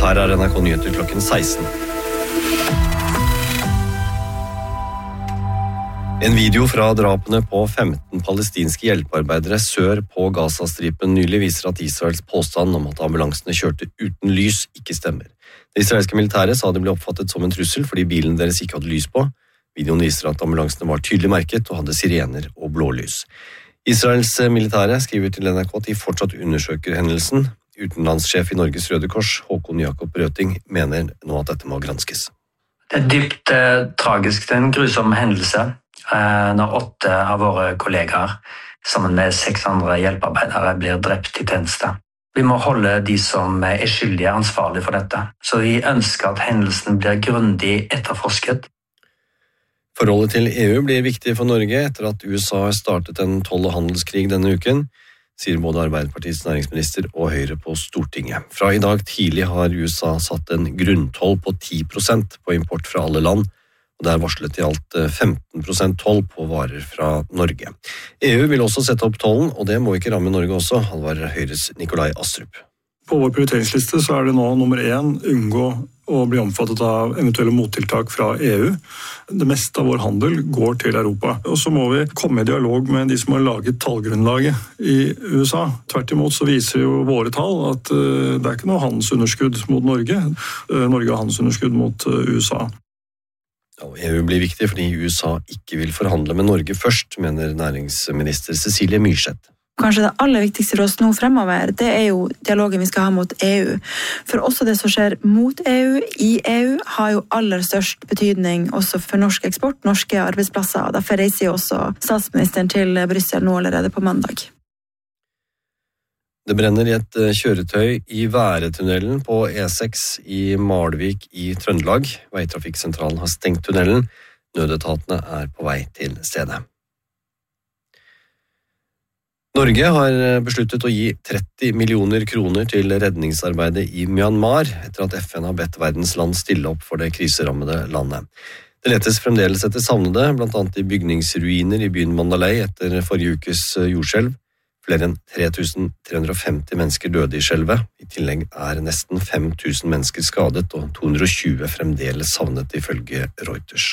Her NRK Nyheter klokken 16. En video fra drapene på 15 palestinske hjelpearbeidere sør på Gazastripen nylig viser at Israels påstand om at ambulansene kjørte uten lys ikke stemmer. Det israelske militæret sa det ble oppfattet som en trussel fordi bilen deres ikke hadde lys på. Videoen viser at ambulansene var tydelig merket og hadde sirener og blålys. Israels militære skriver til NRK at de fortsatt undersøker hendelsen. Utenlandssjef i Norges Røde Kors, Håkon Jakob Røting, mener nå at dette må granskes. Det er dypt tragisk, det er en grusom hendelse når 8 av våre kollegaer sammen med 6 andre hjelpearbeidere blir drept i tjeneste. Vi må holde de som er skyldige ansvarlige for dette, så vi ønsker at hendelsen blir grundig etterforsket. Forholdet til EU blir viktig for Norge etter at USA har startet en toll- og handelskrig denne uken, sier både Arbeiderpartiets næringsminister og Høyre på Stortinget. Fra i dag tidlig har USA satt en grunntoll på 10% på import fra alle land, og det er varslet i alt 15% toll på varer fra Norge. EU vil også sette opp tollen, og det må ikke ramme Norge også, advarer Høyres Nikolai Astrup. På vår prioriteringsliste så er det nå nummer 1 unngå å bli omfattet av eventuelle mottiltak fra EU. Det meste av vår handel går til Europa. Og så må vi komme i dialog med de som har laget tallgrunnlaget i USA. Tvert imot så viser jo våre tall at det er ikke noe handelsunderskudd mot Norge. Norge har handelsunderskudd mot USA. EU blir viktig fordi USA ikke vil forhandle med Norge først, mener næringsminister Cecilie Myrseth. Kanskje det aller viktigste for oss nå fremover, det er jo dialogen vi skal ha mot EU. For også det som skjer mot EU, i EU, har jo aller størst betydning også for norsk eksport, norske arbeidsplasser. Derfor reiser jo også statsministeren til Brussel nå allerede på mandag. Det brenner i et kjøretøy i Væretunnelen på E6 i Malvik i Trøndelag. Veitrafikksentralen har stengt tunnelen. Nødetatene er på vei til stedet. Norge har besluttet å gi 30 millioner kroner til redningsarbeidet i Myanmar etter at FN har bedt verdens land stille opp for det kriserammede landet. Det letes fremdeles etter savnede, blant annet i bygningsruiner i byen Mandalay etter forrige ukes jordskjelv. Flere enn 3350 mennesker døde i skjelvet. I tillegg er nesten 5000 mennesker skadet og 220 fremdeles savnet ifølge Reuters.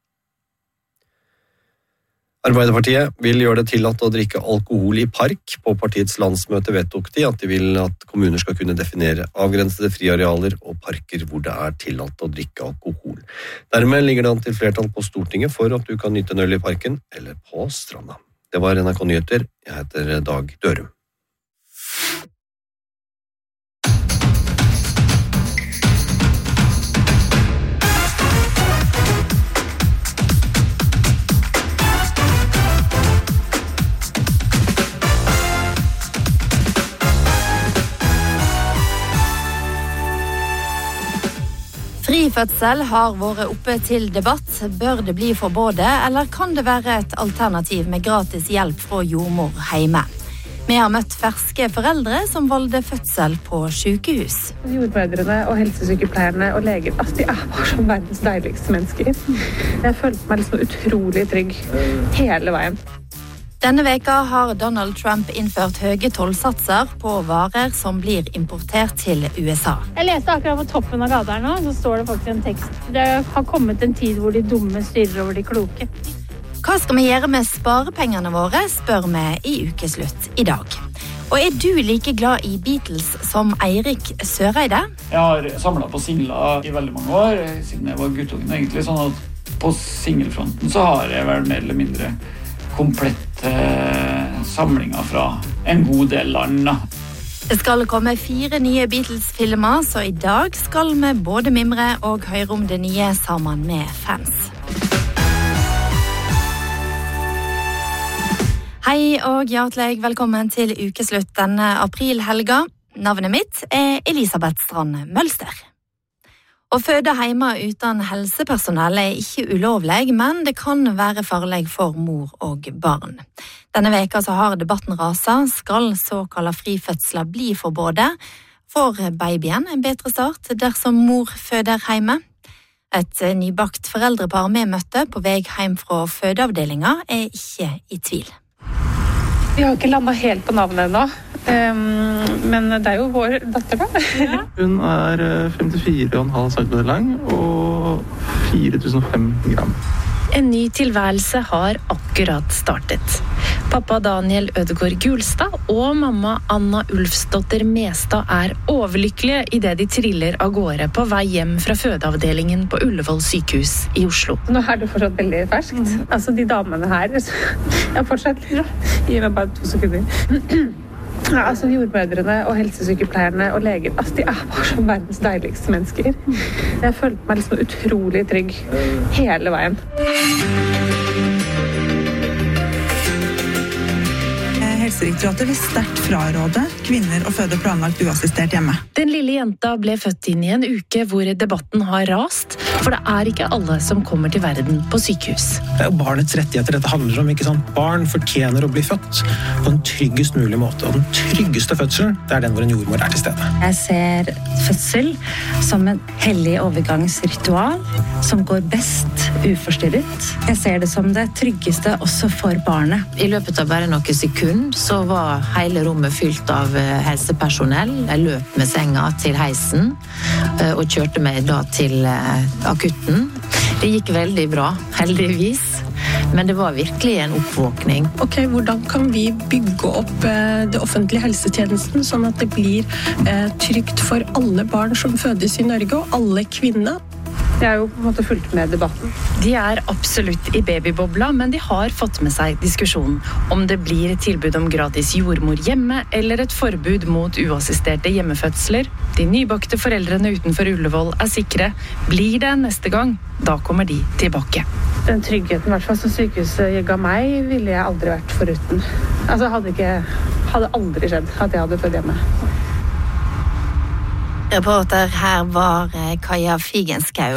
Arbeiderpartiet vil gjøre det tillatt å drikke alkohol i park. På partiets landsmøte vedtok de at de vil at kommuner skal kunne definere avgrensede friarealer og parker hvor det er tillatt å drikke alkohol. Dermed ligger det an til flertall på Stortinget for at du kan nyte en øl i parken eller på stranda. Det var NRK Nyheter. Jeg heter Dag Dørum. Fri fødsel har vært oppe til debatt. Bør det bli forbudt, eller kan det være et alternativ med gratis hjelp fra jordmor hjemme? Vi har møtt ferske foreldre som valgte fødsel på sykehus. Jordmødrene og helsesykepleierne og leger, de er bare som verdens deiligste mennesker. Jeg følte meg liksom utrolig trygg hele veien. Denne veka har Donald Trump innført høye tollsatser på varer som blir importert til USA. Jeg leste akkurat på toppen av gata her nå, så står det faktisk en tekst. Det har kommet en tid hvor de dumme styrer over de kloke. Hva skal vi gjøre med sparepengene våre, spør vi i ukeslutt i dag. Og er du like glad i Beatles som Eirik Søreide? Jeg har samlet på singler i veldig mange år, siden jeg var guttungen egentlig, sånn at på singelfronten så har jeg vel mer eller mindre komplette samlinger fra en god del land. Det skal komme 4 nye Beatles-filmer, så i dag skal vi både mimre og høre om det nye sammen med fans. Hei og hjertelig velkommen til ukeslutt denne aprilhelga. Navnet mitt er Elisabeth Strand Mølster. Å føde hjemme uten helsepersonell er ikke ulovlig, men det kan være farlig for mor og barn. Denne veka så har debatten raset. Skal såkalte frifødsler bli forbudt? Får babyen en bedre start dersom mor føder hjemme? Et nybakt foreldrepar vi møtte på vei hjem fra fødeavdelingen er ikke i tvil. Vi har ikke landet helt på navnet ennå, Men det jo vår datter da. Ja. Hun 54,5 cm lang og 4005 gram. En ny tilværelse har akkurat startet. Pappa Daniel Ødegård Gulstad og mamma Anna Ulfsdotter Mestad overlykkelige I det de triller av gårde på vei hjem fra fødeavdelingen på Ullevål sykehus I Oslo. Nå det fortsatt veldig ferskt. Altså de damene her, fortsatt, gi meg bare 2 sekunder. Ja, altså jordmødrene og helsesykepleierne og leger, altså de bare som verdens deiligste mennesker. Jeg følte meg liksom utrolig trygg hele veien. Helsedirektoratet vil sterkt fraråde kvinner å føde planlagt uassistert hjemme. Den lille jenta ble født inn I en uke hvor debatten har rast, for det ikke alle som kommer til verden på sykehus. Det jo barnets rettigheter dette handler om, ikke sant? Barn fortjener å bli født på en tryggest mulig måte, og den tryggeste fødselen, det den hvor en jordmor til stede. Jeg ser fødsel som en hellig overgangsritual som går best uforstyrret. Jeg ser det som det tryggeste også for barnet. I løpet av bare noen sekunder så var hele rommet fylt av helsepersonell. Jeg løp med senga til heisen og kjørte meg da til akutten. Det gikk veldig bra, heldigvis. Men det var virkelig en oppvåkning. Ok, hvordan kan vi bygge opp det offentlige helsetjenesten sånn at det blir trygt for alle barn som fødes I Norge og alle kvinner? Jeg jo på en måte fulgt med debatten. De absolutt I babybobla, men de har fått med seg diskusjonen om det blir et tilbud om gratis jordmor hjemme eller et forbud mot uassisterte hjemmefødsler. De nybakte foreldrene utenfor Ullevål sikre. Blir det neste gang, da kommer de tilbake. Den tryggheten, I hvert fall som sykehuset ga meg, ville jeg aldri vært foruten. Altså hadde aldri skjedd at jeg hadde født hjemme. Reporter her var Kaja Figenschou.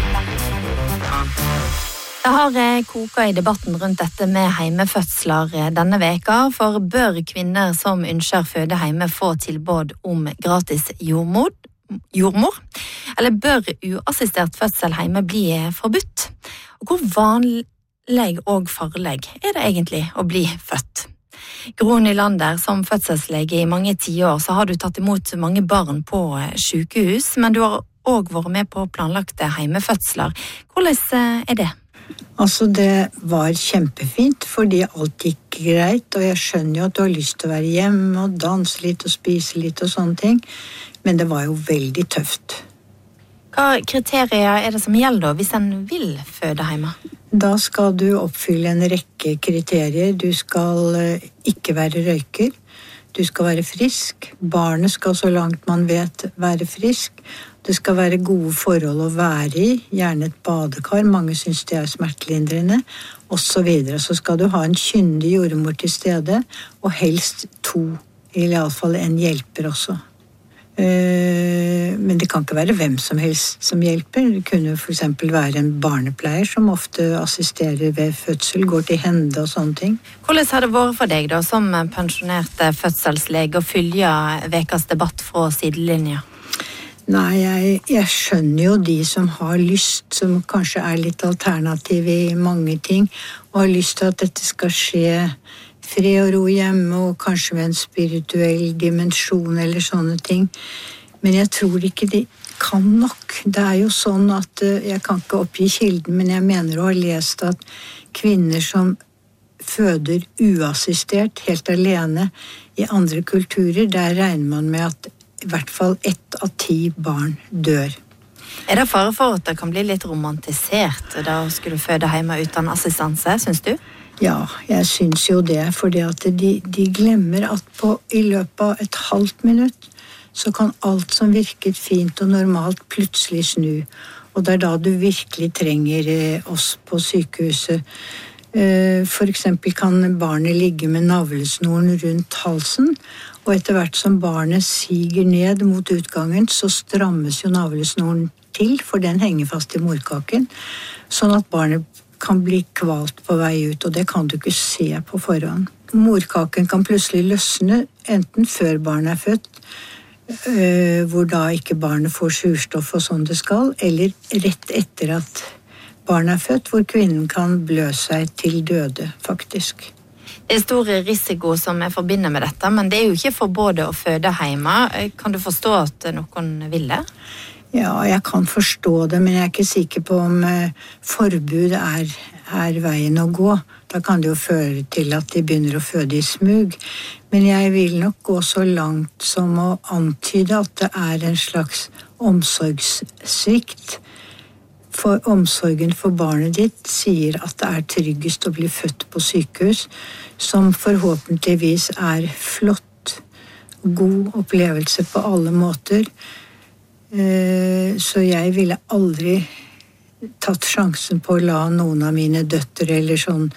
Det har koket I debatten rundt dette med heimefødsler denne veka, for bør kvinner som ønsker føde hjemme få tilbud om gratis jordmor? Eller bør uassistert fødsel hjemme bli forbudt? Og hvor vanlig og farlig det egentlig å bli født? Gro Nylander, som fødselslege I mange tiår, så har du tatt imot mange barn på sykehus, men du har også vært med på planlagte heimefødsler. Hvordan det? Altså, det var kjempefint, fordi alt gikk greit, og jeg skjønner jo at du har lyst til å være hjemme og danse litt og spise litt og sånne ting, men det var jo veldig tøft. Hva kriterier det som gjelder hvis en vil føde hjemme? Da skal du oppfylle en rekke kriterier. Du skal ikke være røyker, du skal være frisk, barnet skal så langt man vet være frisk, det skal være gode forhold å være I, gjerne et badekar, mange synes det smertelindrende, og så videre. Så skal du ha en kyndig jordmor til stede, og helst 2, eller I alle fall en hjelper også. Men det kan ikke være hvem som helst som hjelper. Det kunne for eksempel være en barnepleier som ofte assisterer ved fødsel, går til hende og sånne ting. Hvordan har det vært for deg da, som pensjonert fødselslege, å følge vekas debatt fra sidelinja? Nei, jeg skjønner jo de som har lyst, som kanskje litt alternativ I mange ting, og har lyst til at dette skal skje fred og ro hjemme, og kanskje med en spirituell dimensjon eller sånne ting. Men jeg tror ikke de kan nok. Det jo sånn at, jeg kan ikke oppgi kilden, men jeg mener å ha lest at kvinner som føder uassistert, helt alene I andre kulturer, der regner man med at I hvert fall 1 av 10 barn dør. Det fare for at det kan bli litt romantisert da å skulle føde hjemme uten assistanse, synes du? Ja, jeg synes jo det, fordi at de glemmer at I løpet av et halvt minutt så kan alt som virket fint og normalt plutselig snu. Og det da du virkelig trenger oss på sykehuset. For eksempel kan barnet ligge med navlesnoren rundt halsen, og etter hvert som barnet siger ned mot utgangen, så strammes jo navlesnoren til, for den henger fast I morkaken, sånn at barnet kan bli kvalt på vei ut, og det kan du ikke se på forhånd. Morkaken kan plutselig løsne, enten før barnet født, hvor da ikke barnet får surstoff og sånn det skal, eller rett etter at barnet født, hvor kvinnen kan blø seg til døde, faktisk. Det stor risiko som forbinder med dette, men det jo ikke forbudt å føde hjemme. Kan du forstå at noen vil det? Ja, jeg kan forstå det, men jeg ikke sikker på om forbud veien å gå. Da kan det jo føre til at de begynner å føde i smug. Men jeg vil nok gå så langt som å antyde at det en slags omsorgssvikt. For omsorgen for barnet ditt sier at det tryggest å bli født på sykehus, som forhåpentligvis flott, god opplevelse på alle måter. Så jeg ville aldri tatt sjansen på å la noen av mine døtre eller sånn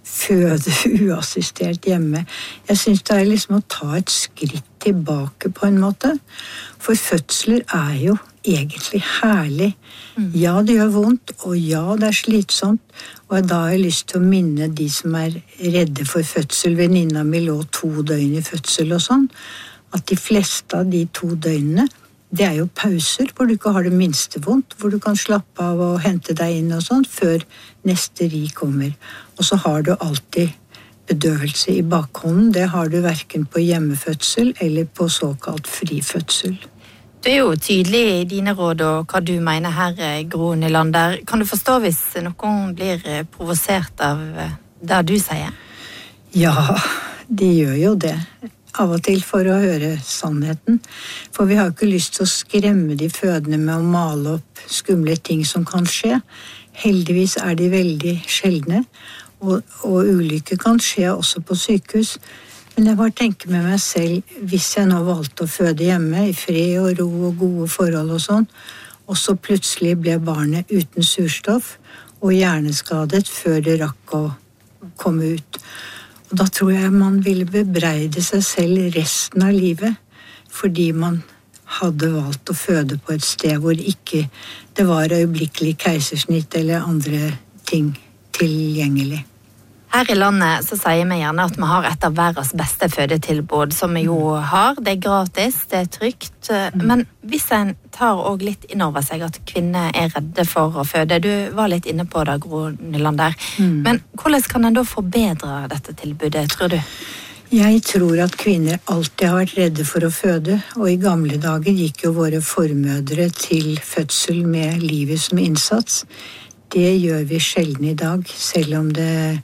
føde uassistert hjemme. Jeg synes det liksom å ta et skritt tilbake på en måte. For fødsler jo egentlig herlig. Ja, det gjør vondt, og ja, det slitsomt. Og da har jeg lyst til å minne de som redde for fødsel. Venninna mi lå 2 døgn i fødsel og sånn. At de fleste av de 2 døgnene, det jo pauser hvor du ikke har det minste vondt, hvor du kan slappe av og hente deg inn og sånn, før neste ri kommer. Og så har du alltid bedøvelse i bakhånden. Det har du hverken på hjemmefødsel eller på såkalt frifødsel. Du jo tydelig i dine råd og hva du mener her, Gro Nylander. Kan du forstå hvis noen blir provosert av det du sier? Ja, de gjør jo det. Av og til for å høre sannheten. For vi har ikke lyst til å skremme de fødende med å male opp skumle ting som kan skje. Heldigvis de veldig sjeldne, og ulykker kan skje også på sykehus. Men jeg bare tenker med meg selv, hvis jeg nå valgte å føde hjemme i fred og ro og gode forhold og sånn, og så plutselig ble barnet uten surstoff og hjerneskadet før det rakk å komme ut. Og da tror jeg man ville bebreide seg selv resten av livet, fordi man hadde valgt å føde på et sted hvor ikke det var øyeblikkelig keisersnitt eller andre ting tilgjengelig. Her i landet så sier vi gjerne at vi har et av verdens beste fødetilbud, som vi jo har. Det gratis, det trygt. Men hvis en tar også litt innover seg at kvinner redde for å føde, du var litt inne på det, Gro Nylander. Men hvordan kan en da forbedre dette tilbudet, tror du? Jeg tror at kvinner alltid har vært redde for å føde, og i gamle dager gikk jo våre formødre til fødsel med livet som innsats. Det gjør vi sjelden i dag, selv om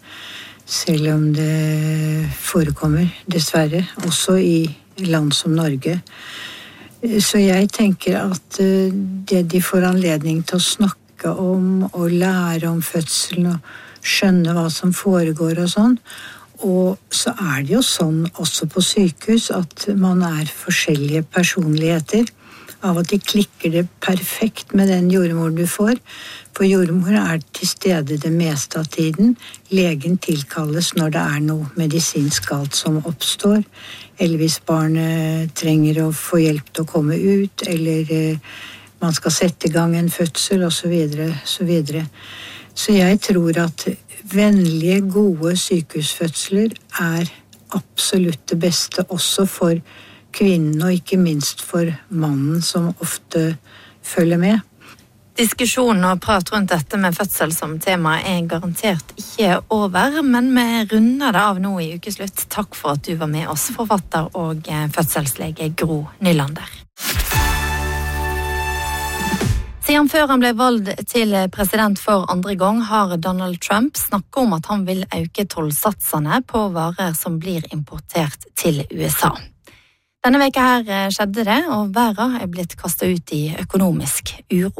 det forekommer, dessverre, også i land som Norge. Så jeg tenker at det de får anledning til å snakke om og lære om fødselen og skjønne hva som foregår og sånn, og så det jo sånn også på sykehus at man forskjellige personligheter. Av og til klikker det perfekt med den jordmor du får, for jordmor til stede det meste av tiden. Legen tilkalles når det noe medisinsk galt som oppstår, eller hvis barnet trenger å få hjelp til å komme ut, eller man skal sette i gang en fødsel, og så videre, så videre. Så jeg tror at vennlige, gode sykehusfødsler absolutt det beste, også for kvinnen, og ikke minst for mannen som ofte følger med. Diskusjonen og prat rundt dette med fødsel som tema garantert ikke over, men vi runder det av nå i ukeslutt. Takk for at du var med oss, forfatter og fødselslege Gro Nylander. Siden før han ble valgt til president for andre gang, har Donald Trump snakket om at han vil øke tollsatsene på varer som blir importert til USA. Denne veka her skjedde det, og verden blitt kastet ut i økonomisk uro.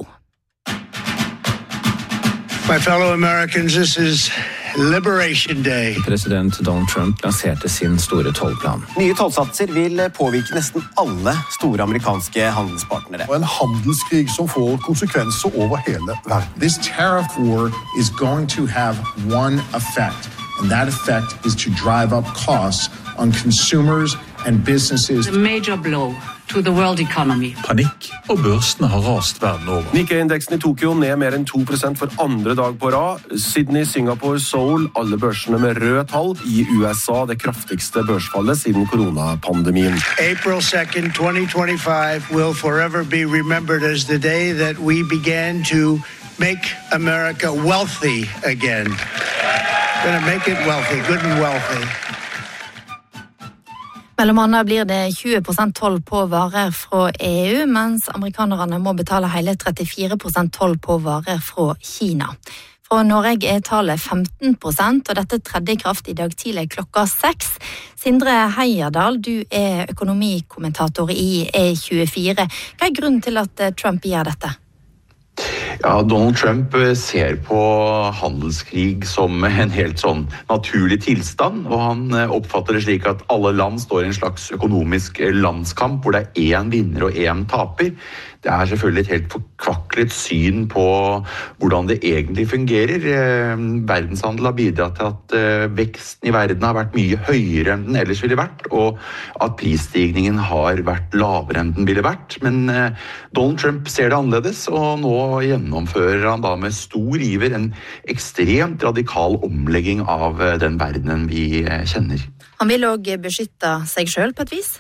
My fellow Americans, this is Liberation Day. President Donald Trump lanserte sin store tollplan. Nye tollsatser vil påvirke nesten alle store amerikanske handelspartnere. Og en handelskrig som får konsekvenser over hele verden. This tariff war is going to have one effect, and that effect is to drive up costs on consumers and businesses. A major blow to the world economy. Panikk, og børsene har rast verden over. Nikkei-indeksen i Tokyo ned mer enn 2% for andre dag på rad. Sydney, Singapore, Seoul, alle børsene med røde tall. I USA det kraftigste børsfallet siden koronapandemien. April 2nd, 2025 will forever be remembered as the day that we began to make America wealthy again. Going to make it wealthy, good and wealthy. Mellom annet blir det 20% toll på varer fra EU, mens amerikanerne må betale hele 34% toll på varer fra Kina. Fra Norge tallet 15%, og dette tredje i kraft i dag tidlig klokka 6. Sindre Heierdal, du økonomikommentator i E24. Hva grunnen til at Trump gjør dette? Ja, Donald Trump ser på handelskrig som en helt sånn naturlig tilstand, og han oppfatter det slik at alle land står i en slags økonomisk landskamp hvor det én vinner og én taper. Det selvfølgelig et helt forkvaklet syn på hvordan det egentlig fungerer. Verdenshandel har bidratt til at veksten i verden har vært mye høyere enn den ellers ville vært, og at prisstigningen har vært lavere enn den ville vært. Men Donald Trump ser det annerledes, og nå gjennomfører han da med stor iver en ekstremt radikal omlegging av den verdenen vi kjenner. Han vil også beskytte seg selv på et vis?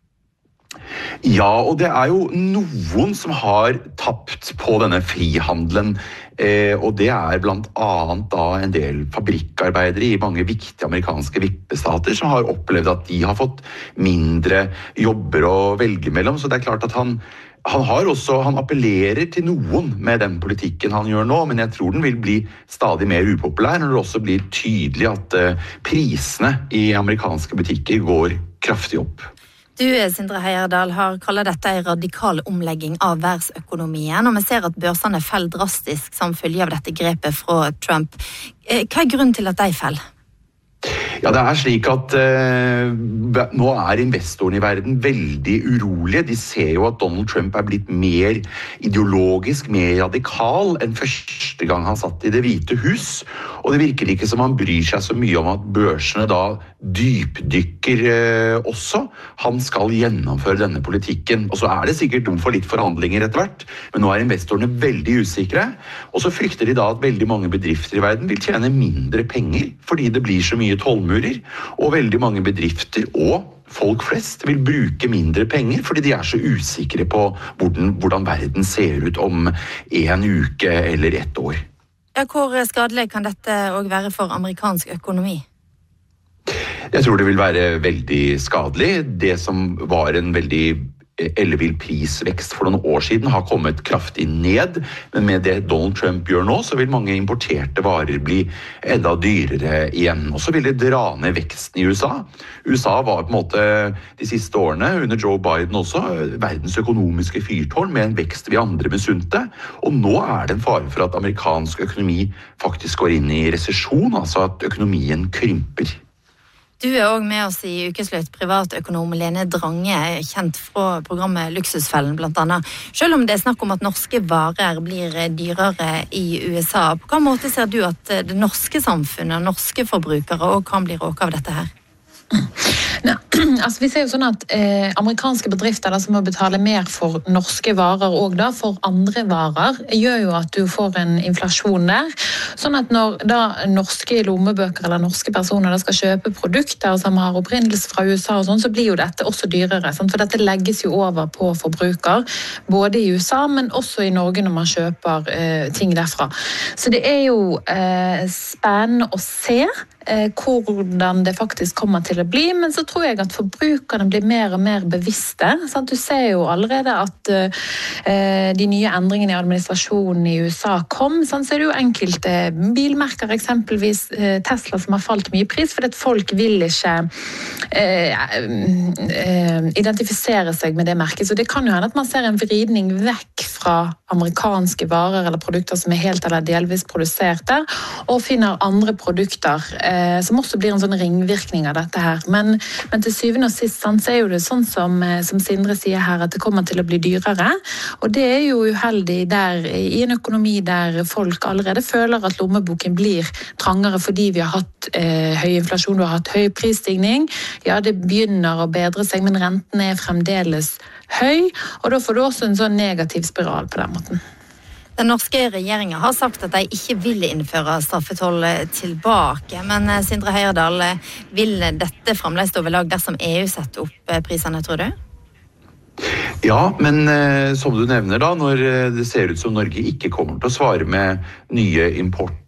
Ja, og det jo noen som har tapt på denne frihandelen, og det blant annet da en del fabrikkarbeidere i mange viktige amerikanske vippestater som har opplevd at de har fått mindre jobber å velge mellom, så det klart at han appellerer til noen med den politikken han gjør nå, men jeg tror den vil bli stadig mer upopulær når det også blir tydelig at prisene i amerikanske butikker går kraftig opp. Du, Sindre Heierdal, har kallet dette en radikal omlegging av verdensøkonomien, og vi ser at børsene faller drastisk som følge av dette grepet fra Trump. Hva grunnen til at de faller? Ja, det slik at nå investorene i verden veldig urolige. De ser jo at Donald Trump blitt mer ideologisk, mer radikal enn første gang han satt i Det hvite hus. Og det virker ikke som han bryr seg så mye om at børsene da dypdykker også. Han skal gjennomføre denne politikken. Og så det sikkert rom for litt forhandlinger etter hvert, men nå investorene veldig usikre. Og så frykter de da at veldig mange bedrifter i verden vil tjene mindre penger, fordi det blir så mye tollmurer, og veldig mange bedrifter og folk flest vil bruke mindre penger, fordi de så usikre på hvordan verden ser ut om en uke eller et år. Ja, hvor skadelig kan dette også være for amerikansk økonomi? Jeg tror det vil være veldig skadelig. Det som var en veldig ellevill prisvekst for noen år siden har kommet kraftig ned, men med det Donald Trump gjør nå, så vil mange importerte varer bli enda dyrere igjen, og så vil det dra ned veksten i USA. USA var på en måte de siste årene, under Joe Biden også, verdens økonomiske fyrtårn med en vekst vi andre misunte, og nå det en fare for at amerikansk økonomi faktisk går inn i resesjon, altså at økonomien krymper. Du også med oss i Ukeslutt, privatøkonom Lene Drange, kjent fra programmet Luksusfellen blant annet. Selv om det snakk om at norske varer blir dyrere i USA, på hvilken måte ser du at det norske samfunnet, norske forbrukere også kan bli råket av dette her? Nei, altså vi ser jo sånn at amerikanske bedrifter som må betale mer for norske varer og da for andre varer, gjør jo at du får en inflasjon der. Sånn at når da norske lommebøker eller norske personer skal kjøpe produkter som har opprinnelse fra USA og sånn, så blir jo dette også dyrere. Sant? For dette legges jo over på forbruker, både i USA, men også i Norge når man kjøper ting derfra. Så det jo spennende å se hvordan det faktisk kommer til å bli, men så tror jeg at forbrukerne blir mer og mer bevisste. Sant? Du ser jo allerede at de nye endringene i administrasjonen i USA kom, sånn, så det jo enkelte bilmerker, eksempelvis Tesla, som har falt mye i pris, fordi at folk vil ikke identifisere seg med det merket. Så det kan jo hende at man ser en vridning vekk fra amerikanske varer eller produkter som helt eller delvis produsert der, og finner andre produkter som også blir en sånn ringvirkning av dette her. Men til syvende og sist så jo det sånn som Sindre sier her, at det kommer til å bli dyrere, og det jo uheldig der, i en økonomi der folk allerede føler at lommeboken blir trangere fordi vi har hatt høy inflasjon, vi har hatt høy prisstigning. Ja, det begynner å bedre seg, men renten fremdeles høy, og da får du også en sånn negativ spiral på den måten. Den norske regjeringen har sagt at de ikke vil innføre straffetoll tilbake, men Sindre Heierdal, vil dette fremdeles stå ved lag dersom EU setter opp prisene, tror du? Ja, men som du nevner da, når det ser ut som Norge ikke kommer til å svare med nye import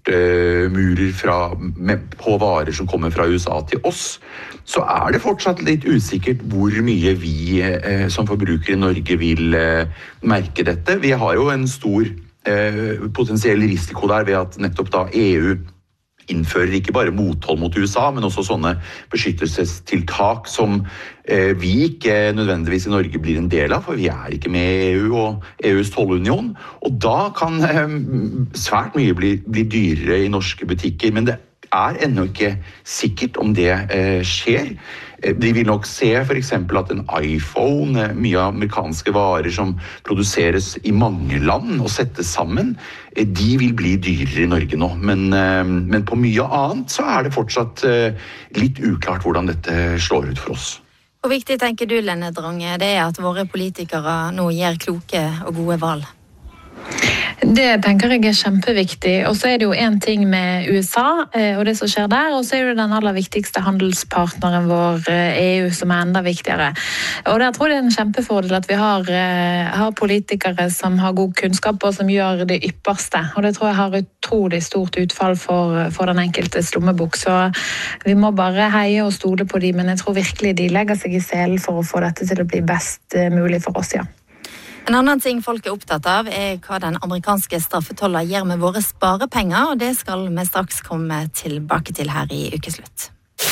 importmurer på varer som kommer fra USA til oss, så det fortsatt litt usikkert hvor mye vi som forbrukere i Norge vil merke dette. Vi har jo en stor potensiell risiko der ved at nettopp da EU innfører ikke bare mothold mot USA, men også sånne beskyttelsestiltak som vi ikke nødvendigvis i Norge blir en del av, for vi ikke med i EU og EUs tollunion. Og da kan svært mye bli dyrere i norske butikker, men det ennå ikke sikkert om det skjer. De vil nok se for eksempel at en iPhone, mye amerikanske varer som produseres i mange land og settes sammen, de vil bli dyrere i Norge nå. Men på mye annet så det fortsatt litt uklart hvordan dette slår ut for oss. Hvor viktig tenker du, Lene Drange, det at våre politikere nå gjør kloke og gode valg? Det tenker jeg kjempeviktig, og så det jo en ting med USA og det som skjer der, og så det den aller viktigste handelspartneren vår, EU, som enda viktigere. Og der tror jeg det en kjempefordel at vi har politikere som har god kunnskap og som gjør det ypperste, og det tror jeg har utrolig stort utfall for den enkelte lommebok, så vi må bare heie og stole på dem, men jeg tror virkelig de legger seg i selen for å få dette til å bli best mulig for oss, ja. En annen ting folk opptatt av hva den amerikanske straffetollen gjør med våre sparepenger, og det skal vi straks komme tilbake til her i Ukeslutt.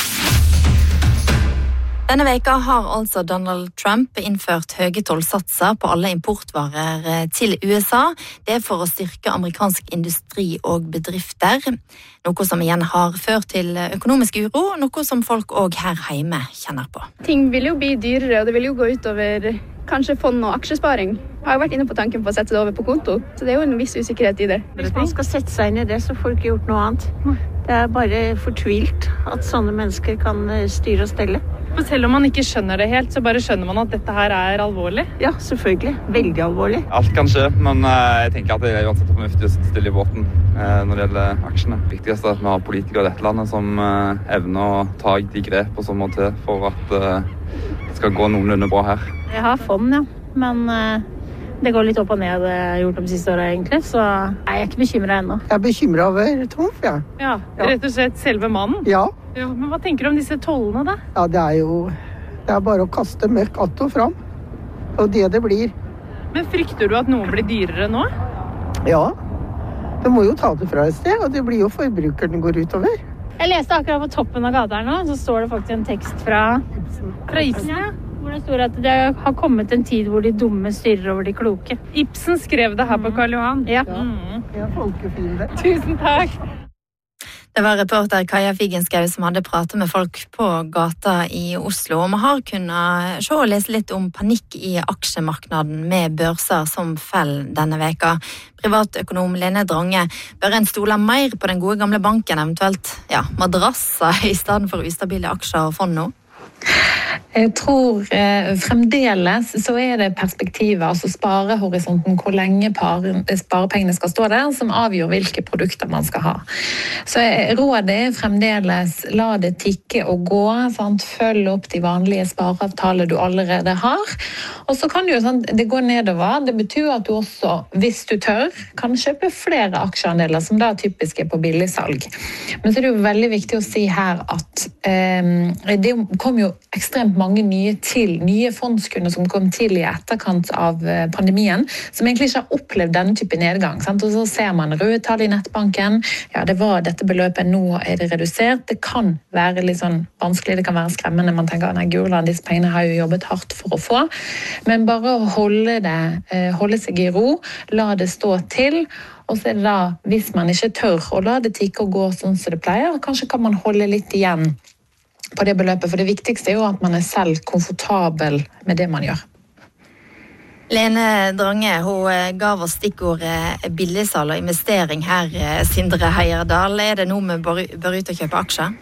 Denne veka har altså Donald Trump innført høye tollsatser på alle importvarer til USA. Det for å styrke amerikansk industri og bedrifter, noe som igjen har ført til økonomisk uro, noe som folk også her hjemme kjenner på. Ting vil jo bli dyrere, og det vil jo gå utover kanskje fond og aksjesparing. Jeg har jo vært inne på tanken på å sette det over på konto, så det jo en viss usikkerhet i det. Hvis man skal sette seg inn i det, så får ikke gjort noe annet. Det bare fortvilt at sånne mennesker kan styre og stelle. Men selv om man ikke skjønner det helt, så bare skjønner man at dette her alvorlig? Ja, selvfølgelig. Veldig alvorlig. Alt kan skje, men jeg tenker at det uansett fornuftig å sitte stille i båten når det gjelder aksjene. Det viktigste at vi har politikere i dette landet som evner å ta de grep som må til for at det skal gå noenlunde bra her. Jeg har fond, ja. Men det går litt opp og ned, det jeg har gjort de siste årene egentlig, så jeg ikke bekymret ennå. Jeg bekymret over Trump, ja. Ja, rett og slett selve mannen? Ja. Ja, men hva tenker du om disse tollene da? Ja, det bare å kaste møkk att og fram, og det blir. Men frykter du at noen blir dyrere nå? Ja, de må jo ta det fra et sted, og det blir jo forbrukerne går utover. Jeg leste akkurat på toppen av gata her nå, så står det faktisk en tekst fra Ibsen, ja. Hvor det står at det har kommet en tid hvor de dumme styrer over de kloke. Ibsen skrev det her på Karl Johan. Ja. Ja, folkefinde. Tusen takk. Det var reporter Kaja Figenschou som hadde pratet med folk på gata i Oslo. Og vi har kunnet se og lese litt om panikk i aksjemarknaden med børser som fell denne veka. Privatøkonom Lene Drange, bør en stole mer på den gode gamle banken, eventuelt madrasser i stedet for ustabile aksjer og fond nå? Jeg tror fremdeles så det perspektivet, altså sparehorisonten, hvor lenge sparepengene skal stå der, som avgjør hvilke produkter man skal ha. Så rådet fremdeles la det tikke og gå, sant? Følg opp de vanlige spareavtaler du allerede har. Og så kan det gå nedover. Det betyr at du også, hvis du tør, kan kjøpe flere aksjeandeler, som da typisk på billigsalg. Men så det jo veldig viktig å si her at det kom jo ekstremt mange nye fondskunder som kom til i etterkant av pandemien, som egentlig ikke har opplevd denne type nedgang. Sant? Og så ser man røde tall i nettbanken. Ja, det var dette beløpet, nå det redusert. Det kan være litt sånn vanskelig, det kan være skremmende. Man tenker, nei, gurland, disse pengene har jo jobbet hardt for å få. Men bare å holde seg i ro, la det stå til, og så det da, hvis man ikke tør å la det tikke og gå sånn som det pleier, kanskje kan man holde litt igjen på det beløpet, for det viktigste jo at man selv komfortabel med det man gjør. Lene Drange, hun gav oss stikkordet billigsalg og investering her, Sindre Heierdal. Det noe vi bør ut og kjøpe aksjer?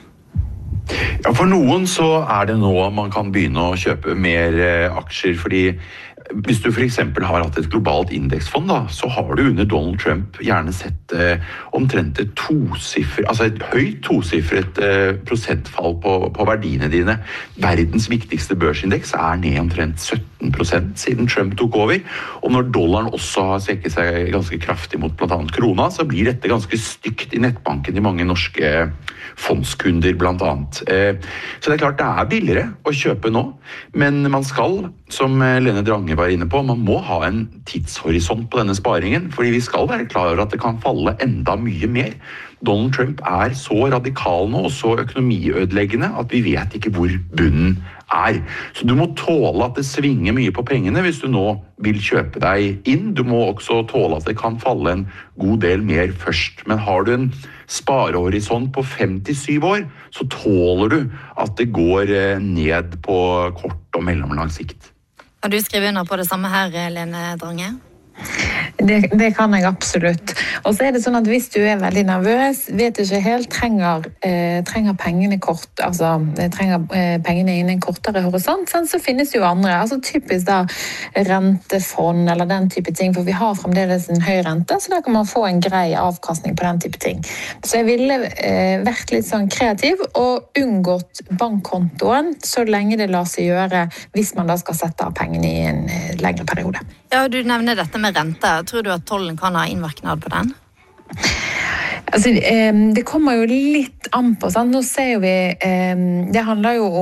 Ja, for noen så det nå man kan begynne å kjøpe mer aksjer, fordi hvis du for eksempel har hatt et globalt indeksfond, da, så har du under Donald Trump gjerne sett omtrent et høyt tosifret prosentfall på verdiene dine. Verdens viktigste børsindeks ned omtrent 17% siden Trump tok over, og når dollaren også har svekket seg ganske kraftig mot blant annet krona, så blir dette ganske stygt i nettbanken i mange norske fondskunder blant annet. Så det klart det billigere å kjøpe nå, men man skal, som Lene Drange var inne på, man må ha en tidshorisont på denne sparingen, fordi vi skal være klar over at det kan falle enda mye mer. Donald Trump så radikal nå og så økonomiødeleggende at vi vet ikke hvor bunnen Så du må tåle at det svinger mye på pengene hvis du nå vil kjøpe deg inn. Du må også tåle at det kan falle en god del mer først. Men har du en sparehorisont på 5-7 år, så tåler du at det går ned på kort og mellomlang sikt. Har du skrevet under på det samme her, Lene Drange? Det kan jeg absolutt. Og så det sånn at hvis du veldig nervøs, vet du ikke helt, trenger pengene kort, altså trenger pengene inn en kortere horisont, så finnes jo andre, altså typisk da rentefond eller den type ting, for vi har fremdeles en høy rente, så da kan man få en grei avkastning på den type ting. Så jeg ville vært litt sånn kreativ og unngått bankkontoen så lenge det lar seg gjøre hvis man da skal sette av pengene i en lengre periode. Ja, du nevner dette med rente. Tror du at tollen kan ha innvirkning på den? Altså, det kommer jo litt an på, sant? Nå ser vi, det handler jo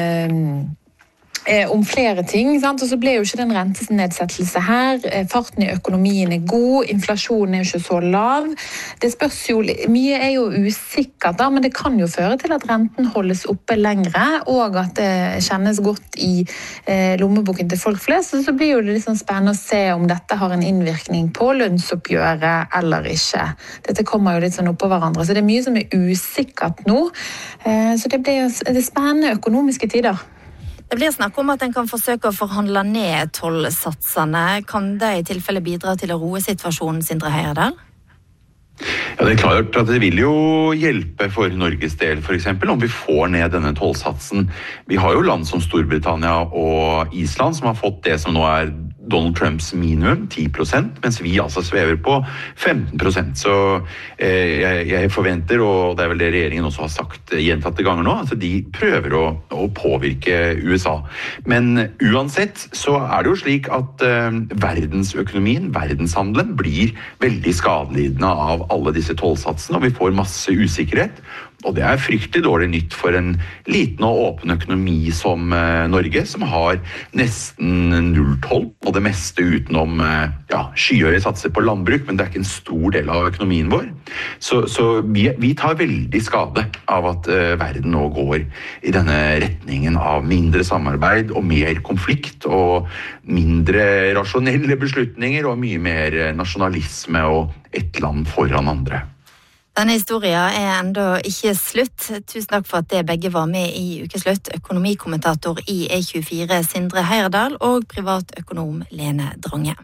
om flere ting, sant? Og så ble jo ikke den rentenedsettelse her, farten i økonomien god, inflasjonen jo ikke så lav. Det spørs jo, mye jo usikkert da, men det kan jo føre til at renten holdes oppe lengre, og at det kjennes godt i lommeboken til folk flest, så blir jo det litt sånn spennende å se om dette har en innvirkning på lønnsoppgjøret eller ikke. Dette kommer jo litt sånn oppå hverandre, så det mye som usikkert nå, så det blir spennende økonomiske tider. Det blir snakk om at en kan forsøke å forhandle ned tollsatsene. Kan det i tilfelle bidra til å roe situasjonen, Sindre Heierdal? Ja, det klart at det vil jo hjelpe for Norges del, for eksempel, om vi får ned denne tollsatsen. Vi har jo land som Storbritannia og Island som har fått det som nå Donald Trumps minimum, 10%, mens vi altså svever på 15%. Så jeg forventer, og det vel det regjeringen også har sagt gjentatte ganger nå, at de prøver å påvirke USA. Men uansett så det jo slik at verdensøkonomien, verdenshandelen, blir veldig skadelidende av alle disse tollsatsene, og vi får masse usikkerhet. Og det fryktelig dårlig nytt for en liten og åpen økonomi som Norge, som har nesten 0,12, og det meste utenom skyhøye satser på landbruk, men det ikke en stor del av økonomien vår. Så vi tar veldig skade av at verden nå går i denne retningen av mindre samarbeid og mer konflikt, og mindre rasjonelle beslutninger, og mye mer nasjonalisme og et land foran andre. Denne historien enda ikke slutt. Tusen takk for at dere begge var med i Ukeslutt. Økonomikommentator i E24 Sindre Heierdal og privatøkonom Lene Drange.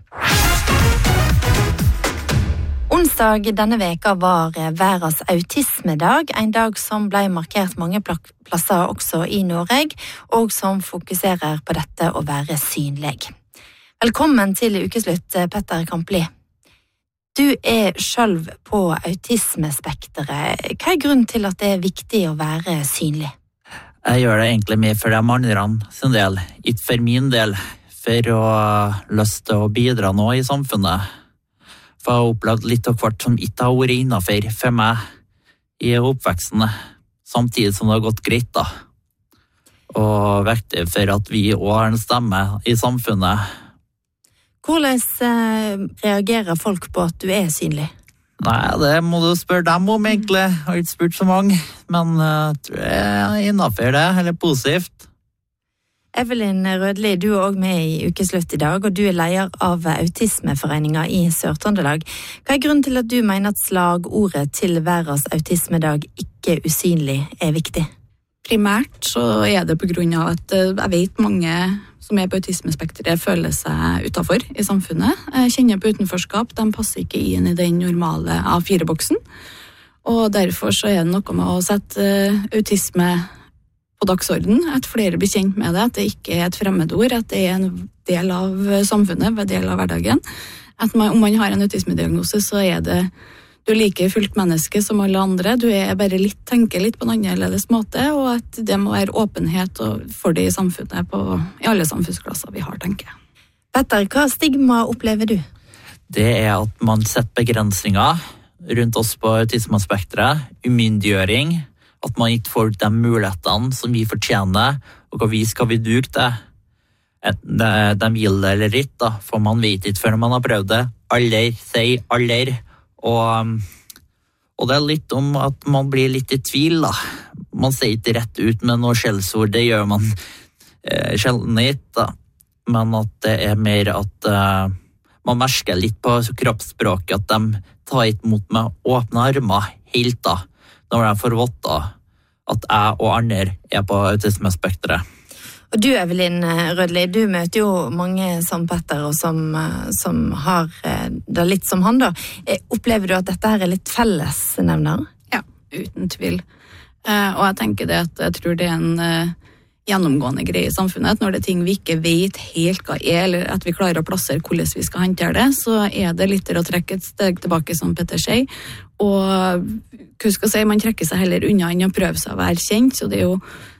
Onsdag denne veka var verdens autismedag, en dag som ble markert mange plasser også i Norge, og som fokuserer på dette å være synlig. Velkommen til Ukeslutt, Petter Kampli. Du selv på autismespekteret. Hva grunnen til at det viktig å være synlig? Jeg gjør det egentlig mer for de andre sin del, ikke for min del, for å lyst til å bidra nå i samfunnet. For jeg har opplevd litt av hvert som ikke har vært innenfor for meg i oppveksten, samtidig som det har gått greit da. Og viktig for at vi også har en stemme i samfunnet. Hvordan reagerer folk på at du synlig? Nei, det må du spørre dem om egentlig. Jeg har ikke spurt så mange, men jeg tror jeg innenfor det, eller positivt. Evelyn Rødli, du også med i Ukeslutt i dag, og du leder av Autismeforeningen i Sør-Trøndelag. Hva grunnen til at du mener at slagordet til verdens autismedag ikke usynlig viktig? Primært så det på grunn av at jeg vet mange som på autismespekteret føler seg utenfor i samfunnet. Jeg kjenner på utenforskap, de passer ikke inn i den normale A4-boksen. Og derfor så det noe med å sette autisme på dagsorden, at flere blir kjent med det, at det ikke et fremmedord, at det en del av samfunnet, en del av hverdagen. At om man har en autismediagnose, så det du like fullt menneske som alle andre, du bare tenker litt på en annerledes måte, og at det må være åpenhet for det i samfunnet, i alle samfunnsklasser vi har, tenker jeg. Petter, hva stigma opplever du? Det at man setter begrensninger rundt oss på autismespektret, umyndiggjøring, at man ikke får de mulighetene som vi fortjener, og hva vi skal vi duke til. De vil det eller ikke, da, for man vet ikke før man har prøvd det. Alder, sier alder. Og det litt om at man blir litt i tvil, da. Man sier ikke rett ut med noe skjellsord, det gjør man sjelden ikke, da. Men at det mer at man merker litt på kroppsspråket, at de tar ikke mot med åpne armer helt, da. Når de får vite at jeg og andre på autismespektret. Og du, Evelyn Rødli, du møter jo mange som Petter, og som har det litt som han, da. Opplever du at dette her litt fellesnevner? Ja, uten tvil. Og jeg tenker det at jeg tror det en gjennomgående greie i samfunnet, at når det er ting vi ikke vet helt hva eller at vi klarer å plassere hvordan vi skal håndtere det, så det litt å trekke et steg tilbake, som Petter sier. Og man trekker seg heller unna enn å prøve seg å være kjent, så det jo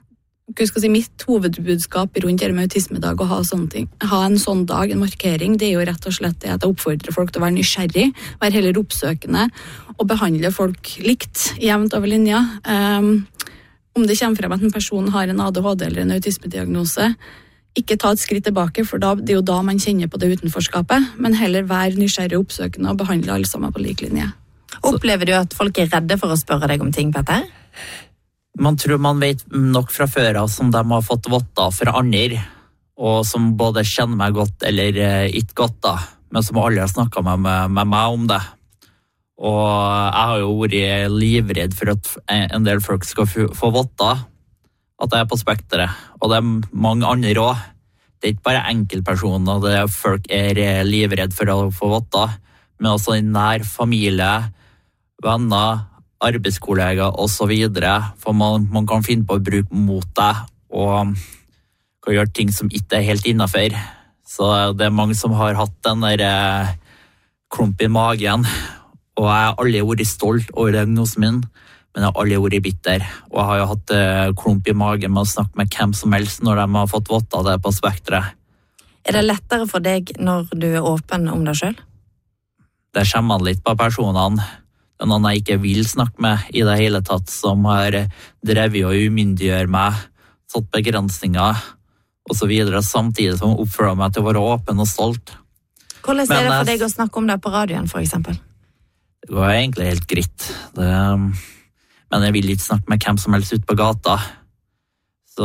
mitt hovedbudskap rundt det med autismedag, å ha en sånn dag, en markering, det jo rett og slett det at jeg oppfordrer folk til å være nysgjerrig, være heller oppsøkende, og behandle folk likt, jevnt over linja. Om det kommer frem at en person har en ADHD eller en autismediagnose, ikke ta et skritt tilbake, for det jo da man kjenner på det utenforskapet, men heller være nysgjerrig og oppsøkende og behandle alle sammen på lik linje. Opplever du at folk redde for å spørre deg om ting, Petter? Man tror man vet nok fra før av som de har fått vite fra andre, og som både kjenner meg godt eller ikke godt, da, men som alle har snakket med meg om det. Og jeg har jo vært livredd for at en del folk skal få vite at jeg på spekteret, og det mange andre også. Det ikke bare enkeltpersoner, det folk livredd for å få vite, men også i nær familie, venner, arbeidskollegaer og så videre, for man kan finne på å bruke mot deg og kan gjøre ting som ikke helt innenfor. Så det mange som har hatt den der klump i magen, og jeg har aldri vært stolt over diagnosen min, men jeg har aldri vært bitter, og jeg har jo hatt klump i magen med å snakke med hvem som helst når de har fått vite det på spektret. Det lettere for deg når du åpen om deg selv? Det kommer litt på personene, noen jeg ikke vil snakke med i det hele tatt, som har drevet og umyndiggjør meg, satt begrensninger og så videre, samtidig som oppfører meg til å være åpen og stolt. Hvordan det for deg å snakke om det på radioen, for eksempel? Det var egentlig helt greit. Men jeg vil ikke snakke med hvem som helst ut på gata. Så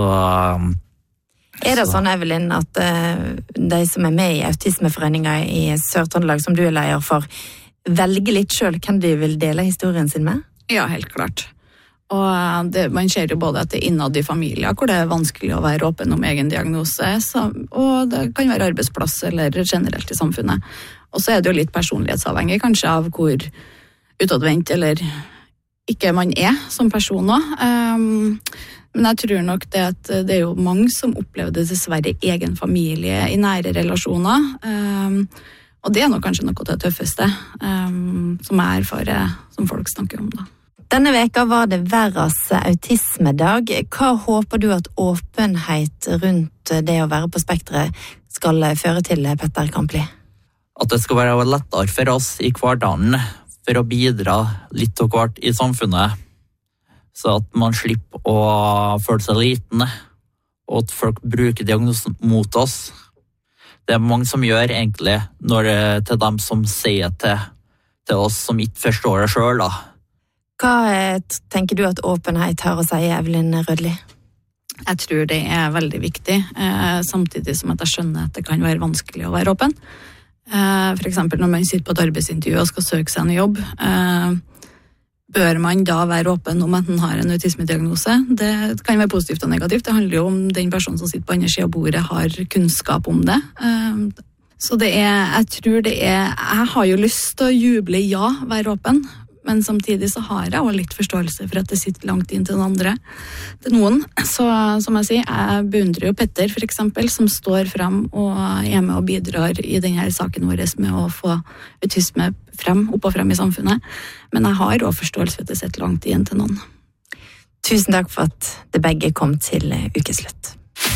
det sånn, Evelyn, at de som med i Autismeforeningen i Sør-Trøndelag, som du leder for, velge litt selv hvem de vil dele historien sin med? Ja, helt klart. Og man ser jo både at det innad i familier, hvor det vanskelig å være åpen om egen diagnose, og det kan være arbeidsplass eller generelt i samfunnet. Og så det jo litt personlighetsavhengig, kanskje av hvor utadvendt eller ikke man som person også. Men jeg tror nok det at det jo mange som opplever det dessverre i egen familie, i nære relasjoner, og det nok kanskje noe av det tøffeste som jeg erfarer, som folk snakker om da. Denne veka var det verdens autismedag. Hva håper du at åpenhet rundt det å være på spektret skal føre til, Petter Kampli? At det skal være lettere for oss i hverdagen for å bidra litt og hvert i samfunnet, så at man slipper å føle seg liten, og at folk bruker diagnosen mot oss. Det mange som gjør egentlig, når det til dem som sier til oss som ikke forstår det selv, da. Hva tenker du at åpenhet har å si, Evelyn Rødli? Jeg tror det veldig viktig, samtidig som at jeg skjønner at det kan være vanskelig å være åpen. For eksempel når man sitter på et arbeidsintervju og skal søke seg en jobb, bør man da være åpen om at man har en autismediagnose? Det kan være positivt og negativt. Det handler jo om den personen som sitter på andre siden av bordet har kunnskap om det. Så jeg tror jeg har jo lyst til å juble være åpen, men samtidig så har jeg også litt forståelse for at det sitter langt inn til noen. Så som jeg sier, jeg beundrer jo Petter for eksempel, som står frem og er med og bidrar i denne saken vår med å få autisme opp og frem i samfunnet. Men jeg har også forståelse for at det sitter langt inn til noen. Tusen takk for at det begge kom til ukeslutt.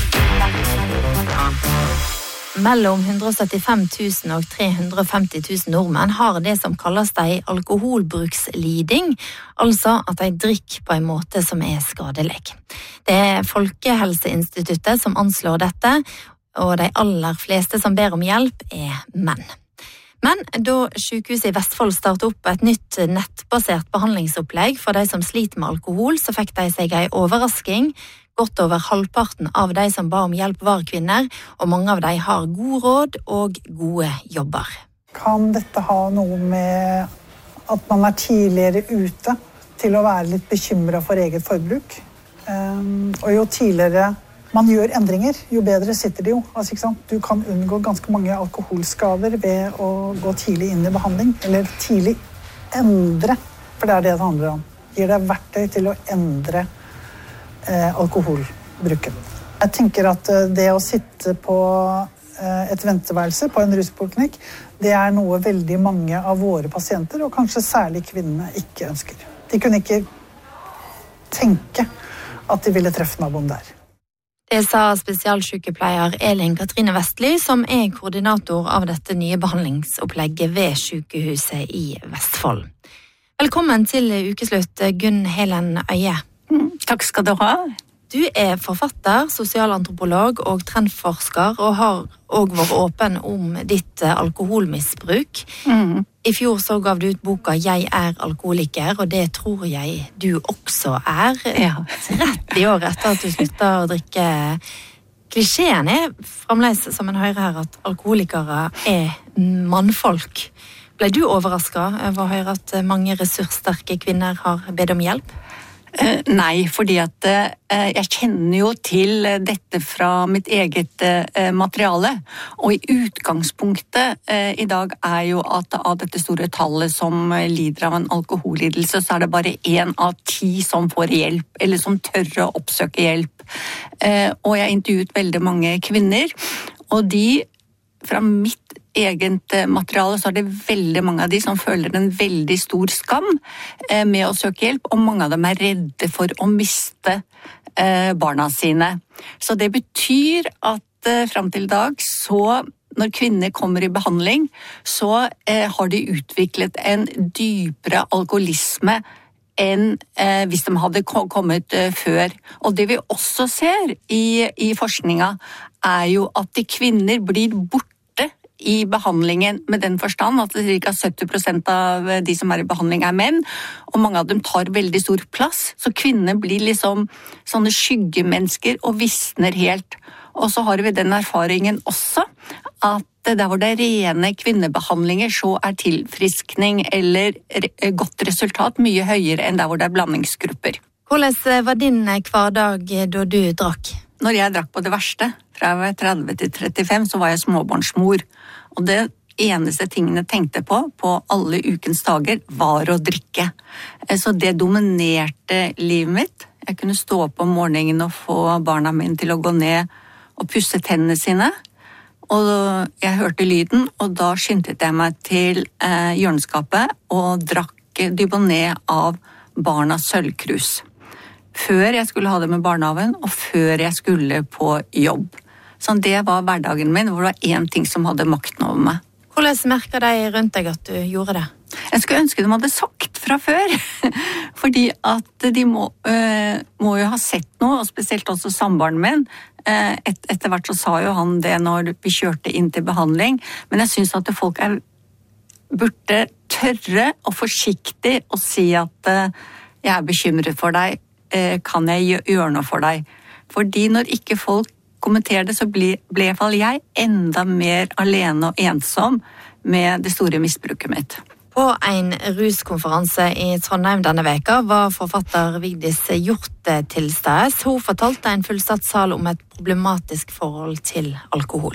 Mellom 175 000 og 350 000 nordmenn har det som kalles de alkoholbruksliding, altså at de drikker på en måte som er skadelig. Det Folkehelseinstituttet som anslår dette, og de aller fleste som ber om hjelp er menn. Men da sykehuset i Vestfold startet opp et nytt nettbasert behandlingsopplegg for de som sliter med alkohol, så fikk de seg en overrasking. Godt over halvparten av de som ba om hjelp var kvinner, og mange av de har god råd og gode jobber. Kan dette ha noe med at man tidligere ute til å være litt bekymret for eget forbruk? Og jo tidligere man gjør endringer, jo bedre sitter det jo. Altså, ikke sant? Du kan unngå ganske mange alkoholskader ved å gå tidlig inn i behandling, eller tidlig endre, for det det handler om. Gir deg verktøy til å endre alkoholbruken. Jeg tenker at det å sitte på et venteværelse på en ruspoliklinikk, det noe veldig mange av våre pasienter, og kanskje særlig kvinnene, ikke ønsker. De kunne ikke tenke at de ville treffe naboen der. Det sa spesialsykepleier Elin Katrine Vestly, som koordinator av dette nye behandlingsopplegget ved sykehuset i Vestfold. Velkommen til ukeslutt, Gunn Helen Øye. Takk skal du ha. Du forfatter, sosialantropolog og trendforsker, og har også vært åpen om ditt alkoholmisbruk. I fjor så gav du ut boka «Jeg alkoholiker», og det tror jeg du også Ja. 30 år etter at du sluttet å drikke. Klisjeen fremdeles, som en hører her, at alkoholikere mannfolk. Ble du overrasket over å høre at mange ressurssterke kvinner har bedt om hjelp? Nei, fordi at jeg kjenner jo til dette fra mitt eget materiale, og i utgangspunktet i dag jo at av dette store tallet som lider av en alkohollidelse, så det bare 1 av 10 som får hjelp, eller som tør å oppsøke hjelp. Og jeg har intervjuet veldig mange kvinner, og de fra mitt eget materiale så det veldig mange av de som føler en veldig stor skam med å søke hjelp, og mange av dem redde for å miste barna sine. Så det betyr at frem til i dag, så når kvinner kommer i behandling, så har de utviklet en dypere alkoholisme enn hvis de hadde kommet før. Og det vi også ser i forskninga jo at kvinner blir borte i behandlingen med den forstand at ca. 70% av de som i behandling menn, og mange av dem tar veldig stor plass, så kvinner blir liksom sånne skyggemennesker og visner helt. Og så har vi den erfaringen også, at der hvor det rene kvinnebehandlinger, så tilfriskning eller godt resultat mye høyere enn der hvor det blandingsgrupper. Hvordan var din hverdag da du drakk? Når jeg drakk på det verste, fra jeg var 30 til 35, så var jeg småbarnsmor. Og det eneste tingene jeg tenkte på alle ukens dager, var å drikke. Så det dominerte livet mitt. Jeg kunne stå opp om morgenen og få barna mine til å gå ned og pusse tennene sine. Og jeg hørte lyden, og da skyndte jeg meg til hjørneskapet og drakk Dubonnet av barnas sølvkrus. Før jeg skulle ha det med barnehaven, og før jeg skulle på jobb. Så det var hverdagen min, hvor det var 1 ting som hadde makten over meg. Hvordan merket de rundt deg at du gjorde det? Jeg skulle ønske de hadde sagt fra før, fordi at de må jo ha sett noe, og spesielt også samboeren min. Etter hvert så sa jo han det når vi kjørte inn til behandling, men jeg synes at folk burde tørre og forsiktig å si at jeg bekymret for deg, kan jeg gjøre noe for deg? Fordi når ikke folk kommenterer det, så ble i hvert fall jeg enda mer alene og ensom med det store misbruket mitt. På en ruskonferanse i Trondheim denne veka var forfatter Vigdis Hjort til stede. Hun fortalte en fullsatt sal om et problematisk forhold til alkohol.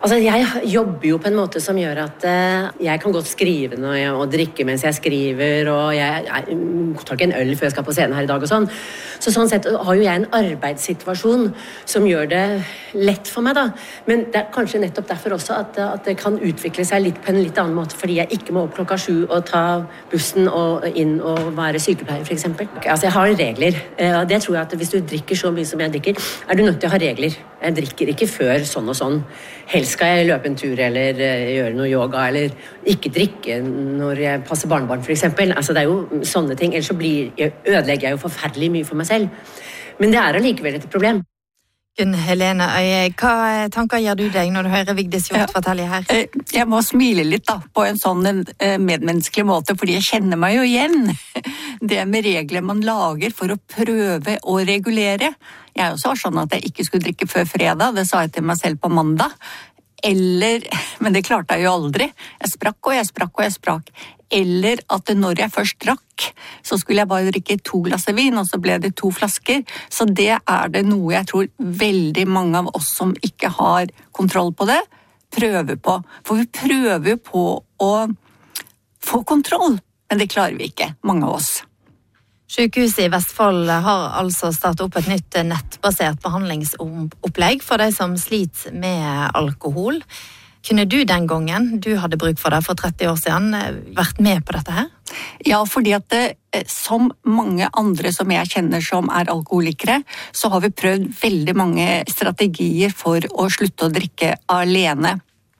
Altså, jeg jobber jo på en måte som gjør at jeg kan godt skrive og drikke mens jeg skriver, og jeg tar ikke en øl før jeg skal på scenen her i dag og sånn. Så sånn sett har jo jeg en arbeidssituasjon som gjør det lett for meg da. Men det kanskje nettopp derfor også at det kan utvikle seg litt på en litt annen måte, fordi jeg ikke må opp 7:00 og ta bussen og inn og være sykepleier, for eksempel. Altså, jeg har regler. Det tror jeg at hvis du drikker så mye som jeg drikker, du nødt til å ha regler. Jeg drikker ikke før sånn og sånn. Helst skal jeg løpe en tur eller gjøre noe yoga, eller ikke drikke når jeg passer barnebarn, for eksempel. Altså, det jo sånne ting. Ellers så ødelegger jeg jo forferdelig mye for meg selv. Men det allikevel et problem. Gunn Helene Øye, hva tanker gjør du deg når du hører Vigdis Hjorth fortelle her? Jeg må smile litt da, på en sånn medmenneskelig måte, fordi jeg kjenner meg jo igjen. Det med regler man lager for å prøve å regulere. Jeg også var sånn at jeg ikke skulle drikke før fredag, det sa jeg til meg selv på mandag. Men det klarte jeg jo aldri. Jeg sprakk og jeg sprakk og jeg sprakk. Eller at når jeg først drakk, så skulle jeg bare drikke 2 glass vin, og så ble det 2 flasker. Så det det noe jeg tror veldig mange av oss som ikke har kontroll på det, prøver på. For vi prøver jo på å få kontroll, men det klarer vi ikke, mange av oss. Sykehuset i Vestfold har altså startet opp et nytt nettbasert behandlingsopplegg for de som sliter med alkohol. Kunne du den gangen, du hadde bruk for det for 30 år siden, vært med på dette her? Ja, fordi at som mange andre som jeg kjenner som alkoholikere, så har vi prøvd veldig mange strategier for å slutte å drikke alene.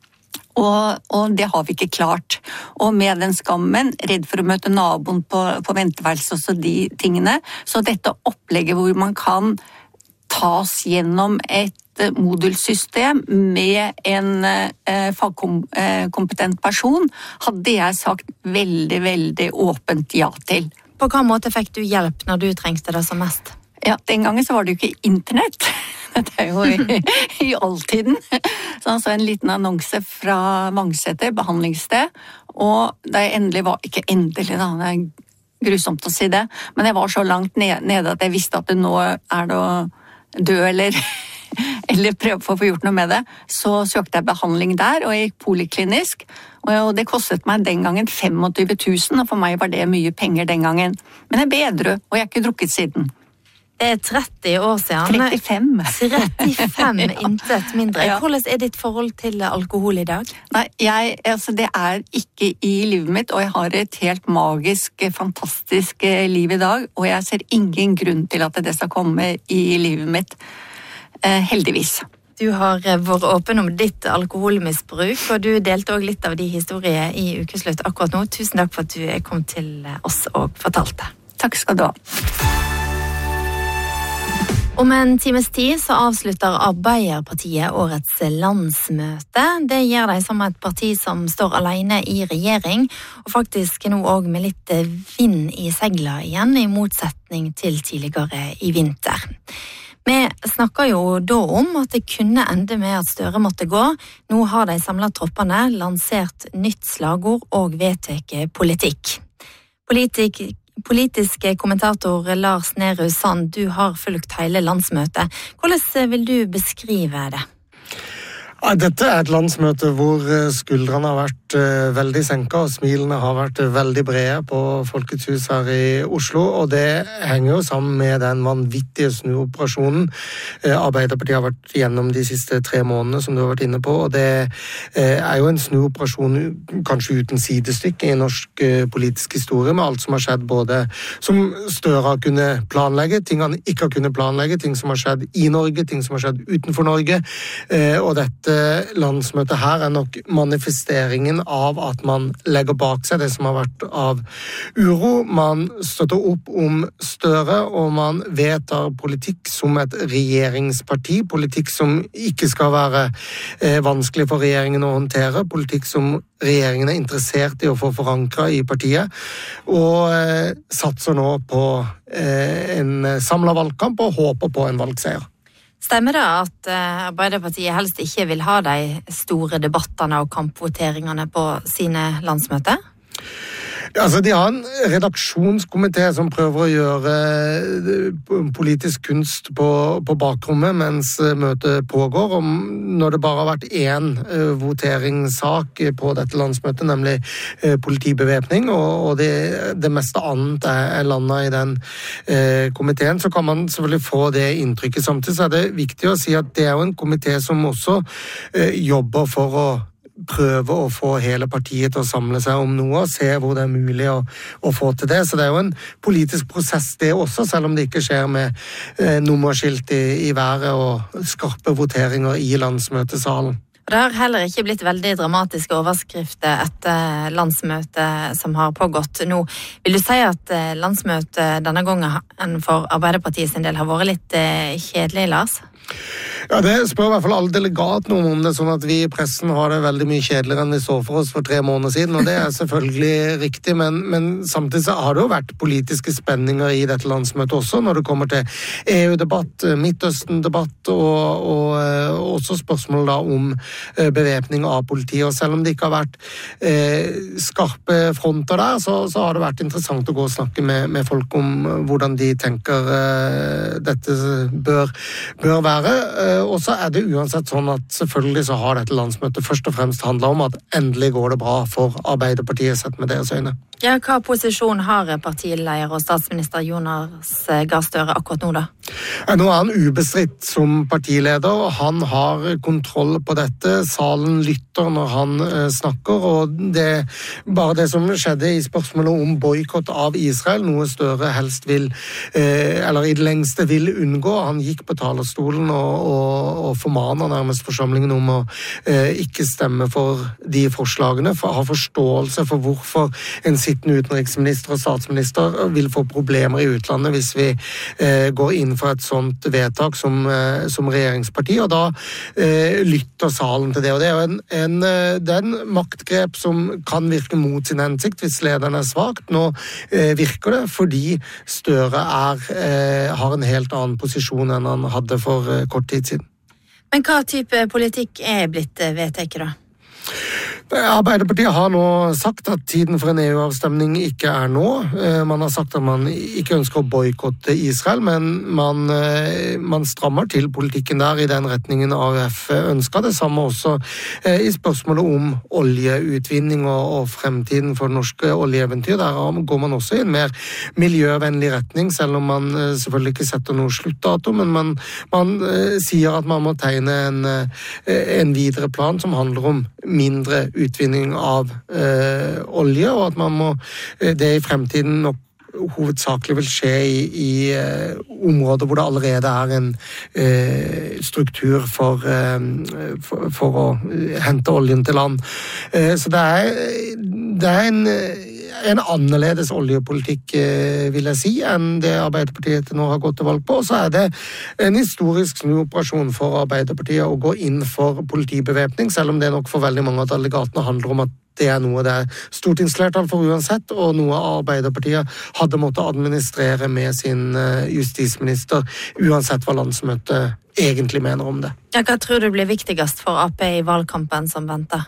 Og det har vi ikke klart. Og med den skammen, redd for å møte naboen på venteværelset og så de tingene, så dette opplegget hvor man kan tas gjennom et modulsystem med en fagkompetent person, hadde jeg sagt veldig, veldig åpent ja til. På hva måte fikk du hjelp når du trengte det som mest? Ja, den gangen så var det jo ikke internett. Det jo i alltiden. Så en liten annonse fra Vangseter, behandlingssted, og da jeg endelig var, ikke endelig da, det grusomt å si det, men jeg var så langt nede at jeg visste at det nå det å dø eller prøve å få gjort noe med det, så søkte jeg behandling der, og jeg gikk poliklinisk, og det kostet meg den gangen 25 000, og for meg var det mye penger den gangen. Men jeg bedre, og jeg har ikke drukket siden. Det 30 år siden. 35, intet mindre. Ja. Hvordan ditt forhold til alkohol i dag? Nei, det ikke i livet mitt, og jeg har et helt magisk, fantastisk liv i dag, og jeg ser ingen grunn til at det skal komme i livet mitt, heldigvis. Du har vært åpen om ditt alkoholmisbruk, og du delte også litt av de historier i Ukeslutt akkurat nå. Tusen takk for at du kom til oss og fortalte. Takk skal du ha. Om en times tid så avslutter Arbeiderpartiet årets landsmøte. Det gjør de som et parti som står alene i regjering, og faktisk nå også med litt vind i segla igjen, i motsetning til tidligere i vinter. Vi snakker jo da om at det kunne ende med at Støre måtte gå. Nå har de samlet troppene, lansert nytt slagord og vedtatt politikk. Politisk kommentator Lars Nehru Sand, du har fulgt hele landsmøtet. Hvordan vil du beskrive det? Dette et landsmøte hvor skuldrene har vært veldig senket, og smilene har vært veldig brede på Folkets hus her i Oslo, og det henger jo sammen med den vanvittige snuoperasjonen Arbeiderpartiet har vært gjennom de siste 3 månedene, som du har vært inne på, og det jo en snuoperasjon kanskje uten sidestykke i norsk politisk historie, med alt som har skjedd, både som Støre har kunnet planlegge, ting han ikke har kunnet planlegge, ting som har skjedd i Norge, ting som har skjedd utenfor Norge, og dette landsmøtet her nok manifesteringen av at man legger bak seg det som har vært av uro. Man støtter opp om Støre, og man vedtar politikk som et regjeringsparti, politikk som ikke skal være vanskelig for regjeringen å håndtere, politikk som regjeringen interessert i å få forankret i partiet, og satser nå på en samlet valgkamp og håper på en valgseier. Stemmer det at Arbeiderpartiet helst ikke vil ha de store debattene og kampvoteringene på sine landsmøter? Altså, de har en redaksjonskomité som prøver å gjøre politisk kunst på bakrommet mens møtet pågår. Og når det bare har vært én voteringssak på dette landsmøtet, nemlig politibevæpning, og det meste annet er landet i den komiteen, så kan man selvfølgelig få det inntrykket. Samtidig så er det viktig å si at det er jo en komité som også jobber for å prøve å få hele partiet til å samle seg om noe og se hvor det er mulig å få til det. Så det er jo en politisk prosess det også, selv om det ikke skjer med nummerskilt i været og skarpe voteringer i landsmøtesalen. Det har heller ikke blitt veldig dramatiske overskrifter etter landsmøtet som har pågått nå. Vil du si at landsmøtet denne gangen for Arbeiderpartiet sin del har vært litt kjedelig, Lars? Ja, det spør i hvert fall alle delegatene om det, sånn at vi i pressen har det veldig mye kjedeligere enn vi så for oss for 3 måneder siden, og det er selvfølgelig riktig, men samtidig så har det jo vært politiske spenninger i dette landsmøtet også, når det kommer til EU-debatt, Midtøsten-debatt, og også spørsmål da om bevæpning av politiet, og selv om det ikke har vært skarpe fronter der, så har det vært interessant å gå og snakke med folk om hvordan de tenker dette bør være. Og så er det uansett sånn at selvfølgelig så har dette landsmøtet først og fremst handlet om at endelig går det bra for Arbeiderpartiet sett med deres øyne. Ja, hva posisjon har partileder og statsminister Jonas Gahr Støre akkurat nå da? Nå er han ubestridt som partileder, og han har kontroll på dette. Salen lytter når han snakker, og bare det som skjedde i spørsmålet om boykott av Israel, noe Støre helst vil, eller i det lengste vil unngå. Han gikk på talerstolen og formaner nærmest forsamlingen om å ikke stemme for de forslagene, for å ha forståelse for hvorfor en sittende utenriksminister og statsminister vil få problemer i utlandet hvis vi går inn for et sånt vedtak som regjeringsparti, og da lytter salen til det. Og det er jo en maktgrep som kan virke mot sin hensikt hvis lederen er svagt. Nå virker det fordi Støre har en helt annen posisjon enn han hadde for kort tid siden. Men hva type politikk er blitt vedtatt da? Arbeiderpartiet har nå sagt at tiden for en EU-avstemning ikke er nå. Man har sagt at man ikke ønsker å boykotte Israel, men man strammer til politikken der i den retningen AUF ønsker. Det samme også i spørsmålet om oljeutvinning og fremtiden for norske oljeeventyr. Der går man også i en mer miljøvennlig retning, selv om man selvfølgelig ikke setter noe sluttdato, men man sier at man må tegne en videre plan som handler om mindre utvinning av olje, og at man må det i fremtiden nok hovedsakelig vil skje i områder hvor det allerede er en struktur for å hente oljen til land. Så det er en annerledes oljepolitikk, vil jeg si, enn det Arbeiderpartiet nå har gått til valg på. Og så er det en historisk snuoperasjon for Arbeiderpartiet å gå inn for politibevæpning, selv om det nok for veldig mange av delegatene handler om at det er noe det er stortingsflertall for uansett, og noe Arbeiderpartiet hadde måttet administrere med sin justisminister, uansett hva landsmøtet egentlig mener om det. Ja, hva tror du blir viktigst for AP i valgkampen som venter?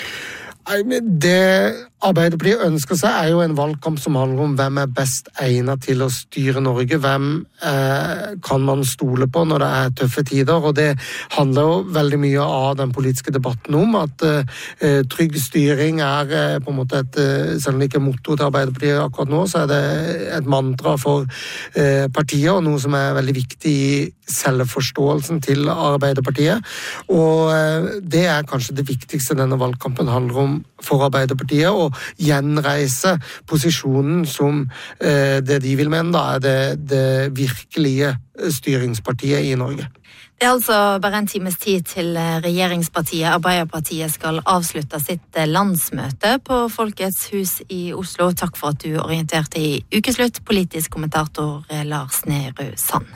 Det Arbeiderpartiet ønsker seg er jo en valgkamp som handler om hvem er best egnet til å styre Norge, hvem kan man stole på når det er tøffe tider, og det handler jo veldig mye av den politiske debatten om at trygg styring er på en måte selv om det ikke er motto til Arbeiderpartiet akkurat nå, så er det et mantra for partiet, og noe som er veldig viktig i selvforståelsen til Arbeiderpartiet, og det er kanskje det viktigste denne valgkampen handler om for Arbeiderpartiet, å gjenreise posisjonen som det de vil mene da er det virkelige styringspartiet i Norge. Det er altså bare en times tid til regjeringspartiet Arbeiderpartiet skal avslutte sitt landsmøte på Folkets hus i Oslo. Takk for at du orienterte i Ukeslutt, politisk kommentator Lars Nehru Sand.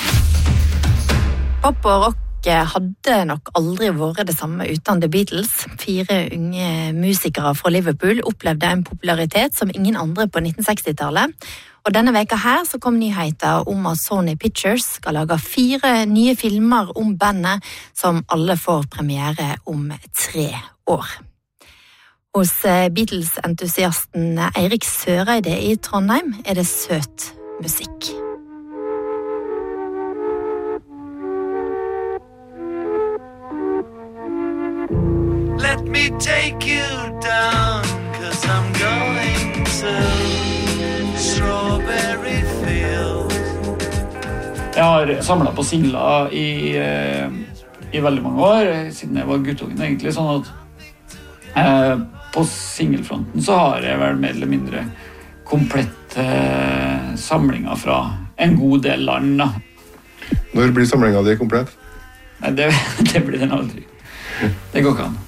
Pop og rock hadde nok aldri vært det samme uten The Beatles. 4 unge musikere fra Liverpool opplevde en popularitet som ingen andre på 1960-tallet. Og denne veka her så kom nyheter om at Sony Pictures skal lage 4 nye filmer om bandet som alle får premiere om 3 år. Hos Beatles-entusiasten Eirik Søreide I Trondheim det søt musikk. Let me take you down, 'cause I'm going to Strawberry Fields. Jeg har samlet på singler I veldig mange år, siden jeg var guttungen egentlig, sånn at på singelfronten så har jeg vel mer eller mindre komplette samlinger fra en god del land. Da. Når blir samlingen din komplett? Nei, det blir den aldri. Det går ikke an.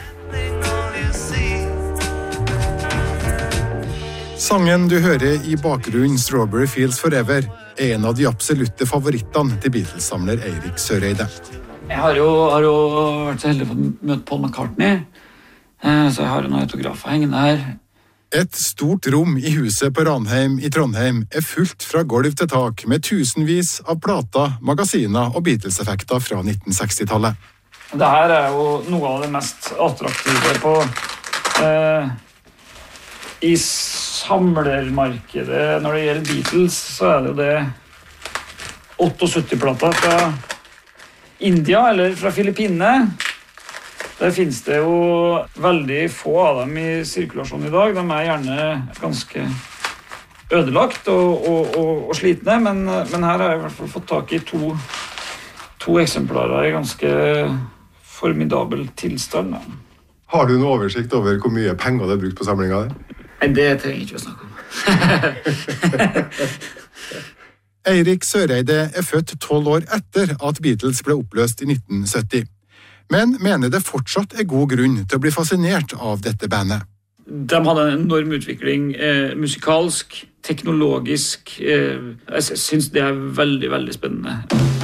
Sangen du hører I bakgrunnen Strawberry Fields Forever en av de absolutte favorittene til Beatles-samler Eirik Søreide. Jeg har jo vært så heldig for å møte Paul McCartney, så jeg har noen autografer hengende her. Et stort rom I huset på Ranheim I Trondheim fullt fra gulv til tak med tusenvis av plater, magasiner og Beatles-effekter fra 1960-tallet. Dette jo noe av det mest attraktive på I samlermarkedet når det gjelder Beatles, så det jo det 78-plater fra India eller fra Filippinene. Der finnes det jo veldig få av dem I sirkulasjon I dag. De gjerne ganske ødelagt og slitne, men her har jeg I hvert fall fått tak I to eksemplarer I ganske formidabel tilstand. Da. Har du noen oversikt over hvor mye penger det brukt på samlingen der? Nei, det trenger jeg ikke å snakke om. Eirik Søreide født 12 år etter at Beatles ble oppløst I 1970, men mener det fortsatt god grunn til å bli fascinert av dette bandet. De hadde en enorm utvikling musikalsk, teknologisk. Jeg synes det veldig, veldig spennende.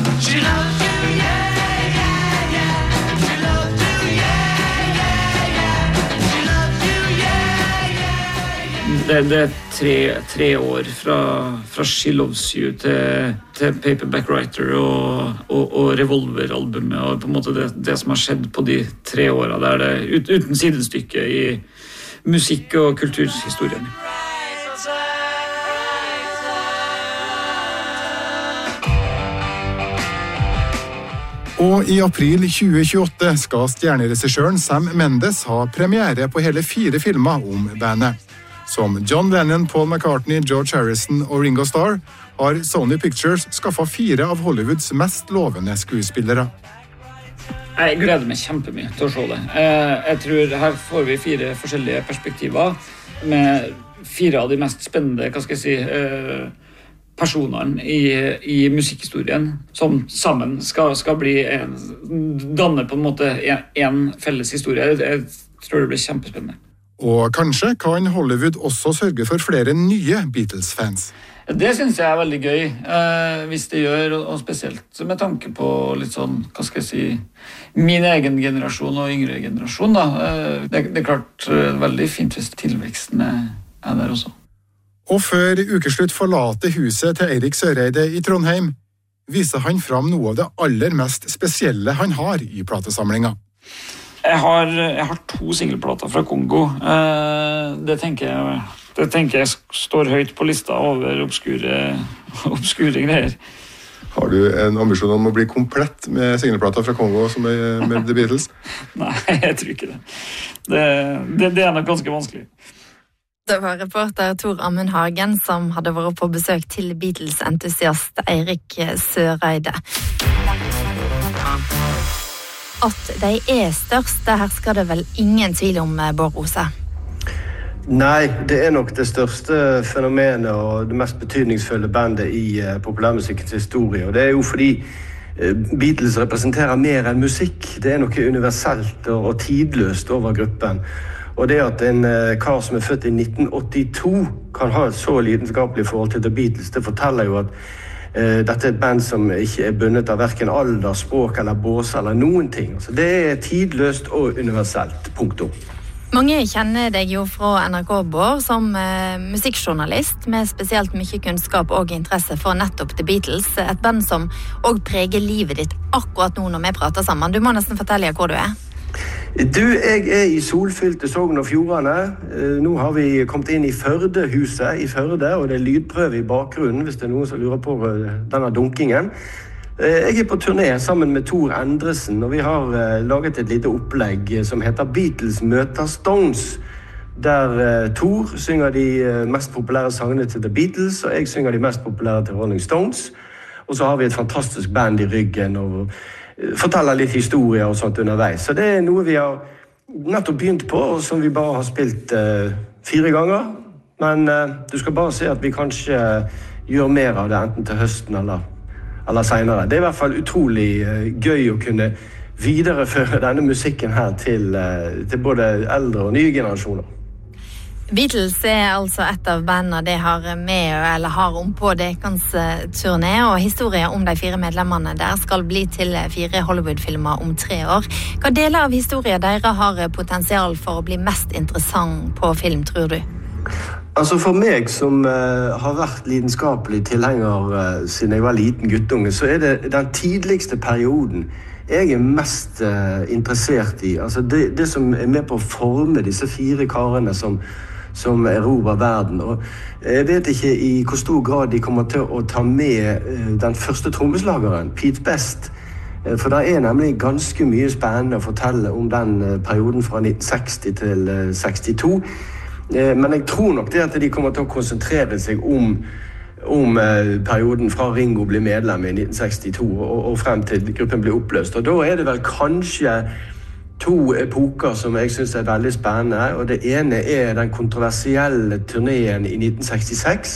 Det tre år fra She Loves You til Paperback Writer og Revolver-albumet, og på en måte det som har skjedd på de 3 årene der det uten sidestykke I musikk- og kulturhistorien. Og I april 2028 skal stjerneregissøren Sam Mendes ha premiere på hele 4 filmer om bandet. Som John Lennon, Paul McCartney, George Harrison og Ringo Starr har Sony Pictures skaffet 4 av Hollywoods mest lovende skuespillere. Jeg gleder meg kjempemye til å se det. Jeg tror her får vi 4 forskjellige perspektiver med 4 av de mest spennende, hva skal jeg si, personene I musikkhistorien som sammen skal danne på en måte en felles historie. Jeg tror det blir kjempespennende. Og kanskje kan Hollywood også sørge for flere nye Beatles-fans. Det synes jeg veldig gøy, hvis det gjør, og spesielt med tanke på litt sånn, hva skal jeg si, min egen generasjon og yngre generasjon. Da. Det klart veldig fint hvis tilveksten der også. Og før ukeslutt forlater huset til Eirik Søreide I Trondheim, viser han fram noe av det aller mest spesielle han har I platesamlingen. Jeg har 2 singelplater fra Kongo. Det tenker jeg står høyt på lista over obskure greier. Har du en ambisjon om å bli komplett med singelplater fra Kongo som med The Beatles? Nei, jeg tror ikke det. Det nok ganske vanskelig. Det var reporter Tor Amund Hagen som hadde vært på besøk til Beatles-entusiast Eirik Søreide. At de størst, her skal det vel ingen tvil om, Bård Rose? Nei, det nok det største fenomenet og det mest betydningsfulle bandet I populærmusikkens historie. Og det jo fordi Beatles representerer mer enn musikk. Det noe universelt og tidløst over gruppen. Og det at en kar som født I 1982 kan ha et så lidenskapelig forhold til The Beatles, det forteller jo at dette et band som ikke bundet av hverken alder, språk eller bås eller noen ting. Så det tidløst og universelt, punktum. Mange kjenner deg jo fra NRK, Bård, som musikkjournalist med spesielt mye kunnskap og interesse for nettopp The Beatles, et band som også preger livet ditt akkurat nå når vi prater sammen. Du må nesten fortelle hvor du Du, jeg i solfylte Sogn og Fjordane. Nå har vi kommet inn i Førdehuset i Førde, og det lydprøve i bakgrunnen, hvis det noen som lurer på denne dunkingen. Jeg på turné sammen med Tor Endresen, og vi har laget et lite opplegg som heter Beatles møter Stones, der Tor synger de mest populære sangene til The Beatles, og jeg synger de mest populære til Rolling Stones. Og så har vi et fantastisk band i ryggen, og forteller litt historier og sånt underveis. Så det noe vi har nettopp begynt på, og som vi bare har spilt 4 ganger. Men du skal bare se at vi kanskje gjør mer av det, enten til høsten eller senere. Det i hvert fall utrolig gøy å kunne videreføre denne musikken her til både eldre og nye generasjoner. Beatles altså et av bandene de har med eller har om på dekans turné, og historien om de 4 medlemmene der skal bli til 4 Hollywood-filmer om 3 år. Hva deler av historien dere har potensial for å bli mest interessant på film, tror du? Altså for meg som har vært lidenskapelig tilhenger siden jeg var liten guttunge, så det den tidligste perioden jeg mest interessert i. Altså det som med på å forme disse 4 karene som erobrer verden. Og jeg vet ikke i hvor stor grad de kommer til å ta med den første trommeslageren, Pete Best. For det nemlig ganske mye spennende å fortelle om den perioden fra 1960 til 62. Men jeg tror nok det at de kommer til å konsentrere seg om perioden fra Ringo ble medlem i 1962 og frem til gruppen ble oppløst. Og da det vel kanskje 2 epoker som jeg synes veldig spennende, og det ene den kontroversielle turneen i 1966,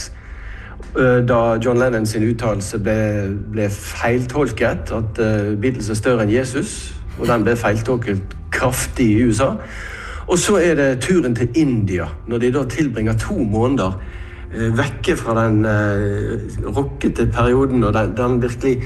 da John Lennon sin uttalelse ble feiltolket, at Beatles større enn Jesus, og den ble feiltolket kraftig i USA. Og så det turen til India, når de da tilbringer 2 måneder vekke fra den rockete perioden, og den virkelig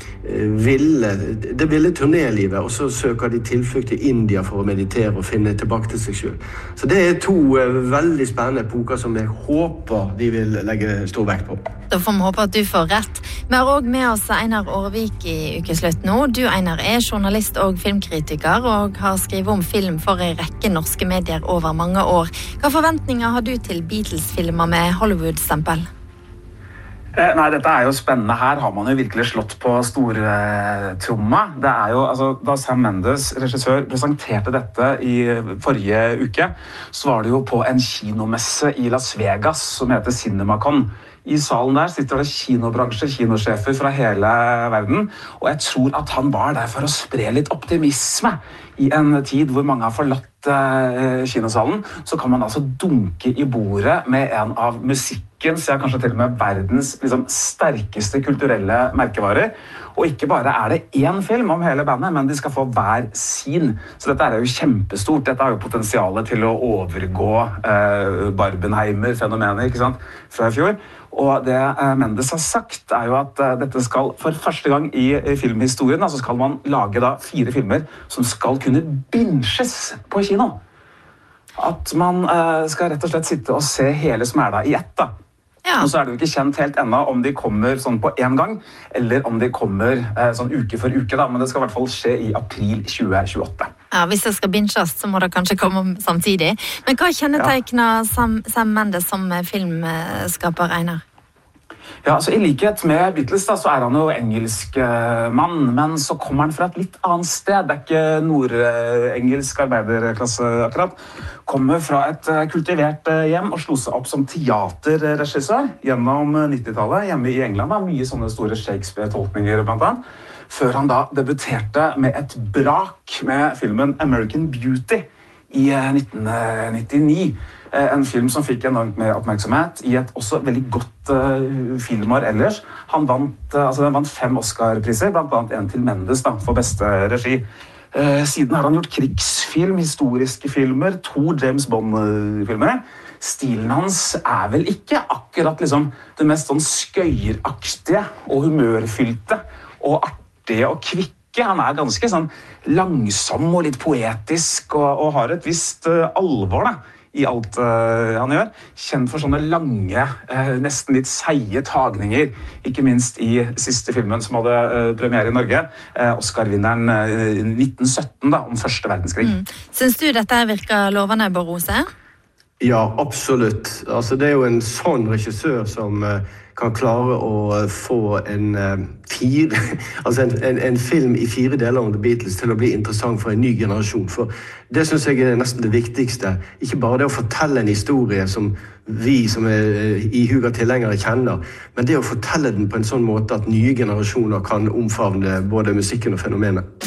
det ville turnélivet, og så søker de tilflukt til India for å meditere og finne tilbake til seg selv. Så det 2 veldig spennende epoker som jeg håper de vil legge stor vekt på. Da får vi håpe at du får rett. Vi har også med oss Einar Aarvik i Ukeslutt nå. Du, Einar, journalist og filmkritiker, og har skrevet om film for en rekke norske medier over mange år. Hva forventninger har du til Beatles-filmer med Hollywood-stempel? Nei, dette jo spennende. Her har man jo virkelig slått på stortromma. Det jo, altså, da Sam Mendes, regissør, presenterte dette i forrige uke, så var det jo på en kinomesse i Las Vegas som heter CinemaCon. I salen der sitter det kinosjefer fra hele verden, og jeg tror at han var der for å spre litt optimisme. I en tid hvor mange har forlatt kinosalen, så kan man altså dunke i bordet med en av musikkens, ja kanskje til og med verdens sterkeste kulturelle merkevarer. Og ikke bare det én film om hele bandet, men de skal få hver sin. Så dette jo kjempestort. Dette har jo potensialet til å overgå Barbenheimer-fenomenet, ikke sant, fra i fjor. Og det Mendes har sagt jo at dette skal for første gang i filmhistorien, så skal man lage da 4 filmer som skal kunne binges på kino. At man skal rett og slett sitte og se hele smæla i ett da. Ja. Og så det jo ikke kjent helt ennå om de kommer sånn på en gang, eller om de kommer sånn uke for uke da, men det skal i hvert fall skje i april 2028. Ja, hvis det skal binges, så må det kanskje komme samtidig. Men hva kjennetegner Sam Mendes som filmskaper, Einar? Ja, altså I likhet med Beatles da, så han jo engelsk mann, men så kommer han fra et litt annet sted. Det ikke nordengelsk arbeiderklasse akkurat. Kommer fra et kultivert hjem og slo seg opp som teaterregissør gjennom 90-tallet hjemme i England. Det mye sånne store Shakespeare-tolkninger blant annet. Før han da debuterte med et brak med filmen American Beauty i 1999. En film som fikk enormt med oppmerksomhet i et også veldig godt filmår ellers. Den vant 5 Oscar-priser, blant annet en til Mendes da, for beste regi. Siden har han gjort krigsfilm, historiske filmer, 2 James Bond-filmer. Stilen hans vel ikke akkurat liksom, det mest sånn skøyeraktige og humørfylte og artige og kvikke. Han ganske sånn langsom og litt poetisk og har et visst alvor da, i alt han gjør. Kjent for sånne lange, nesten litt seige tagninger, ikke minst i siste filmen som hadde premiere i Norge, Oscar-vinneren 1917 da, om Første verdenskrig. Synes du dette virker lovende, Bård Rose? Ja, absolutt. Altså, det er jo en sånn regissør som kan klare å få en film i 4 deler om The Beatles til å bli interessant for en ny generasjon. For det synes jeg er nesten det viktigste. Ikke bare det å fortelle en historie som vi som er ihuga tilhengere kjenner, men det å fortelle den på en sånn måte at nye generasjoner kan omfavne både musikken og fenomenet.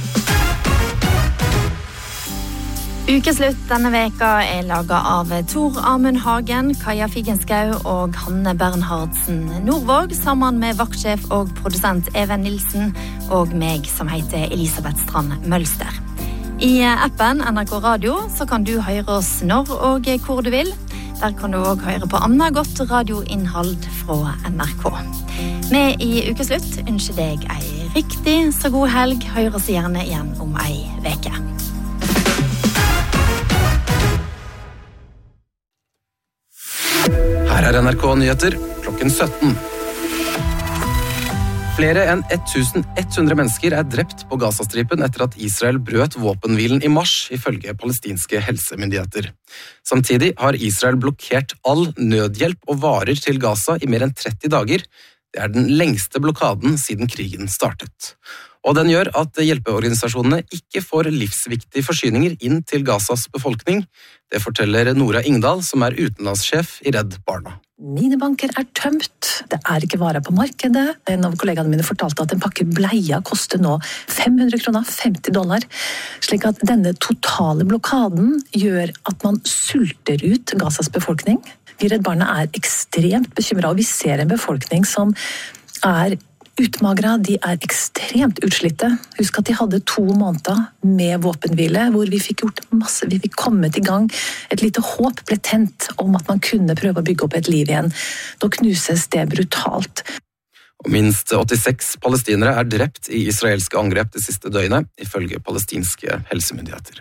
Ukeslutt denne veka er laget av Tor Amund Hagen, Kaja Figenschou og Hanne Bernhardsen Nordvåg, sammen med vaktsjef og produsent Even Nilsen og meg som heter Elisabeth Strand Mølster. I appen NRK Radio så kan du høre oss når og hvor du vil. Der kan du også høre på annet godt radioinnhold fra NRK. Vi i Ukeslutt ønsker deg en riktig så god helg. Hør oss gjerne igjen om en veke. Her er NRK Nyheter, klokken 17. Flere enn 1100 mennesker er drept på Gazastripen etter at Israel brøt våpenhvilen i mars, ifølge palestinske helsemyndigheter. Samtidig har Israel blokkert all nødhjelp og varer til Gaza i mer enn 30 dager. Det er den lengste blokaden siden krigen startet. Og den gjør at hjelpeorganisasjonene ikke får livsviktige forsyninger inn til Gazas befolkning. Det forteller Nora Ingdal, som er utenlandssjef i Redd Barna. Minibanker er tømt. Det er ikke varer på markedet. En av kollegaene mine fortalte at en pakke bleia koster nå 500 kroner, $50. Slik at denne totale blokaden gjør at man sulter ut Gazas befolkning. Vi Redd Barna er ekstremt bekymret, og vi ser en befolkning som er utmagra, de er ekstremt utslitte. Husk at de hadde 2 måneder med våpenhvile, hvor vi fikk gjort masse, vi fikk kommet i gang. Et lite håp ble tent om at man kunne prøve å bygge opp et liv igjen. Da knuses det brutalt. Og minst 86 palestinere er drept i israelske angrep det siste døgnet, ifølge palestinske helsemyndigheter.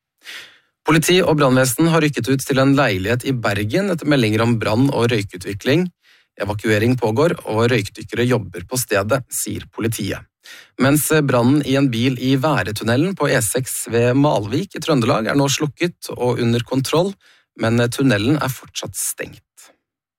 Politi og brannvesen har rykket ut til en leilighet i Bergen etter meldinger om brann og røykutvikling. Evakuering pågår, og røykdykkere jobber på stedet, sier politiet. Mens brannen i en bil i Væretunnelen på E6 ved Malvik i Trøndelag er nå slukket og under kontroll, men tunnelen er fortsatt stengt.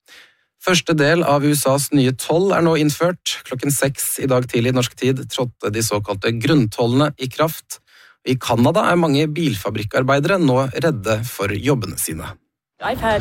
Første del av USAs nye toll er nå innført. Klokken 6 i dag tidlig i norsk tid trådte de såkalte grunntollene i kraft. I Kanada er mange bilfabrikkarbeidere nå redde for jobbene sine. I've had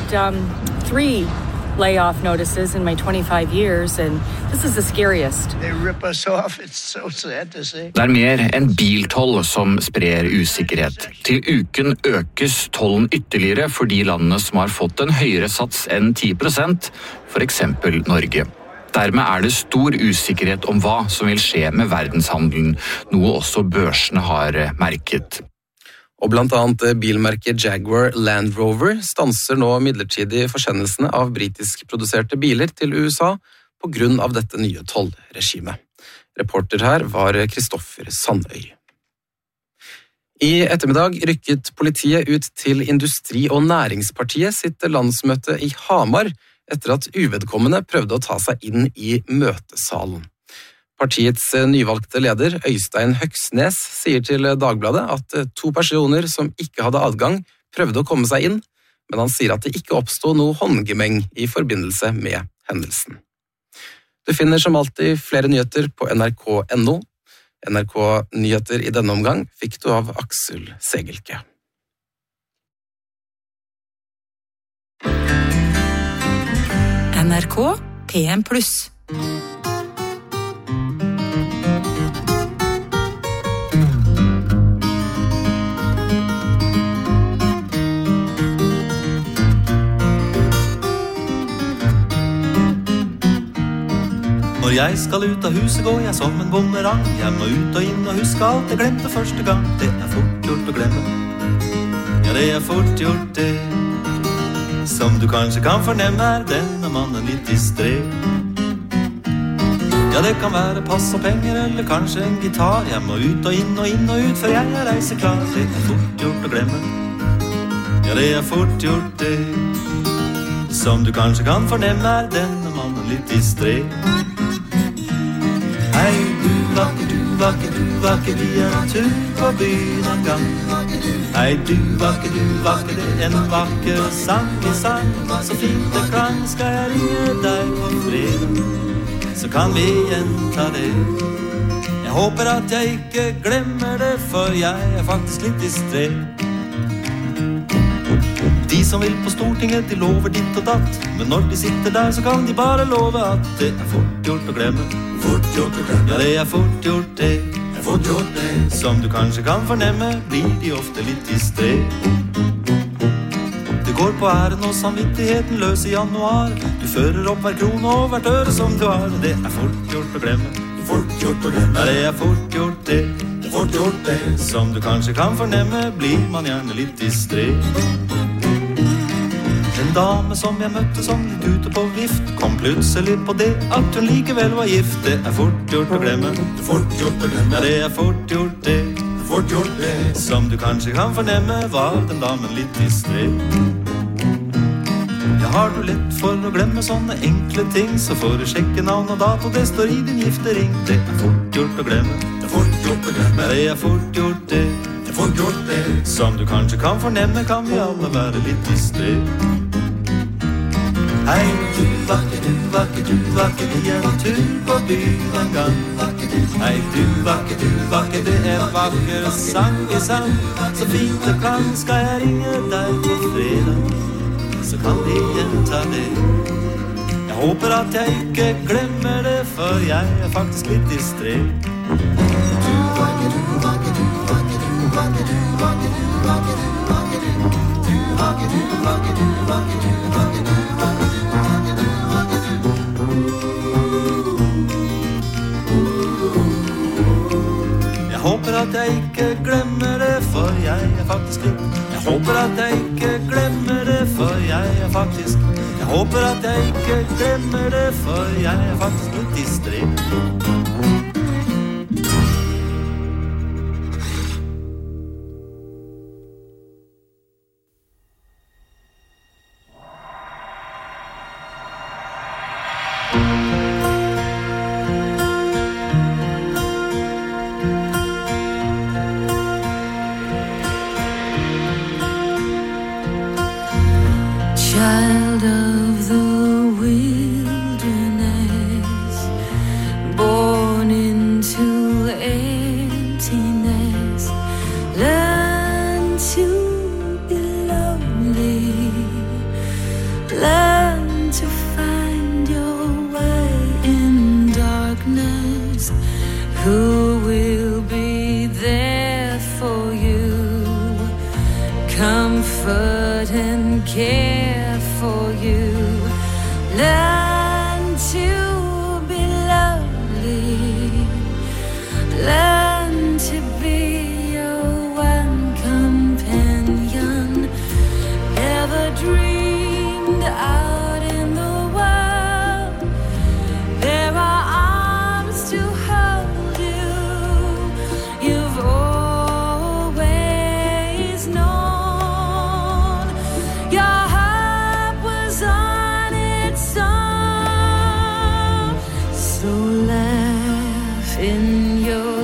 3 layoff notices in my 25 years, and this is the scariest. They rip us off. It's so sad to see. Det er mer enn biltoll som sprer usikkerhet. Til uken økes tollen ytterligere for de landene som har fått en høyere sats enn 10%, for eksempel Norge. Dermed er det stor usikkerhet om hva som vil skje med verdenshandelen, noe også børsene har merket. Og blant annet bilmerket Jaguar Land Rover stanser nå midlertidig forsendelsene av britisk-produserte biler til USA på grunn av dette nye tollregimet. Reporter her var Kristoffer Sandøy. I ettermiddag rykket politiet ut til Industri- og Næringspartiet sitt landsmøte i Hamar etter at uvedkommende prøvde å ta seg inn i møtesalen. Partiets nyvalgte leder, Øystein Høksnes, sier til Dagbladet at 2 personer som ikke hadde adgang, prøvde å komme seg inn, men han sier at det ikke oppstod noe håndgemeng i forbindelse med hendelsen. Du finner som alltid flere nyheter på nrk.no. NRK Nyheter i denne omgang fikk du av Aksel Segelke. NRK PM+. Når jeg skal ut av huset går jeg som en bumerang. Jeg må ut og inn og huske alt jeg glemte første gang. Det er fort gjort å glemme. Ja, det er fort gjort det. Som du kanskje kan fornemme er denne mannen litt distré. Ja, det kan være pass og penger eller kanskje en gitar. Jeg må ut og inn og ut før jeg er reiseklar. Det er fort gjort å glemme. Ja, det fort gjort det. Som du kanskje kan fornemme denne mannen litt distré. Hei, du vakker, vi en tur på byen en gang. Hei, du vakker, det en vakker sang I sang. Så fint det klang, skal jeg ringe deg på fredag. Så kan vi gjenta det. Jeg håper at jeg ikke glemmer det, for jeg faktisk litt distré. De som vil på Stortinget, de lover ditt og datt. Men når de sitter der, så kan de bare love at det fort gjort å glemme. Fort gjort å glemme. Ja, det fort gjort det. Fort gjort det. Som du kanskje kan fornemme, blir de ofte litt distré. Det går på æren og samvittigheten løs I januar. Du fører opp hver krone og hvert øre som du har. Det fort gjort å glemme. Fort gjort å glemme. Ja, det fort gjort det. Fort gjort det. Som du kanskje kan fornemme, blir man gjerne litt distré. En dame som jeg møtte som litt ute på vift, kom plutselig på det at hun likevel var gift. Det fort gjort å glemme. Fort gjort å glemme. Ja, det fort gjort det. Fort gjort det. Som du kanskje kan fornemme, var den damen litt distré. Ja, har du lett for å glemme sånne enkle ting, så får du sjekke navn og dato, det står I din giftering. Det fort gjort å glemme. Det fort gjort å glemme. Ja, det fort gjort det. Det fort gjort det. Som du kanskje kan fornemme, kan vi alle være litt distré. Hei, du vakker, vi en tur på byen en gang. Hei, du vakker, det vakker sang I sang. Så fint det kan, skal jeg ringe deg på fredag. Så kan vi gjenta det. Jeg håper at jeg ikke glemmer det, for jeg faktisk litt distré. Du vakker, du vakker, du vakker, du vakker, du vakker, du vakker, du vakker, du vakker, du vakker, du vakker, du vakker, du vakker. Jeg håper at jeg ikke glemmer det, for jeg faktisk litt. Jeg håper at jeg ikke glemmer det, for jeg faktisk. Jeg håper at jeg ikke glemmer det, for jeg faktisk litt distré. Child of the wilderness, born into emptiness, learn to be lonely, learn to find your way in darkness. Who will be there for you, comfort and care for you. Learn to be lonely, learn to be your one companion. Never dreamed out in the world there are arms to hold you. You've always known your heart was on its own. So laugh in your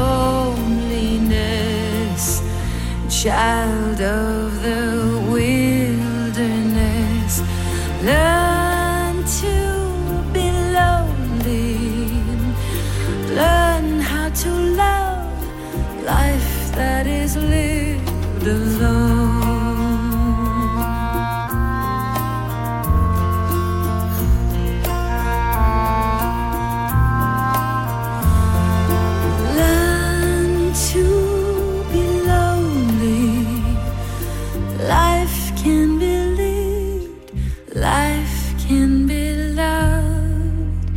loneliness, child of the wilderness. Learn to be lonely, learn how to love life that is lived alone. Learn to be lonely. Life can be lived, life can be loved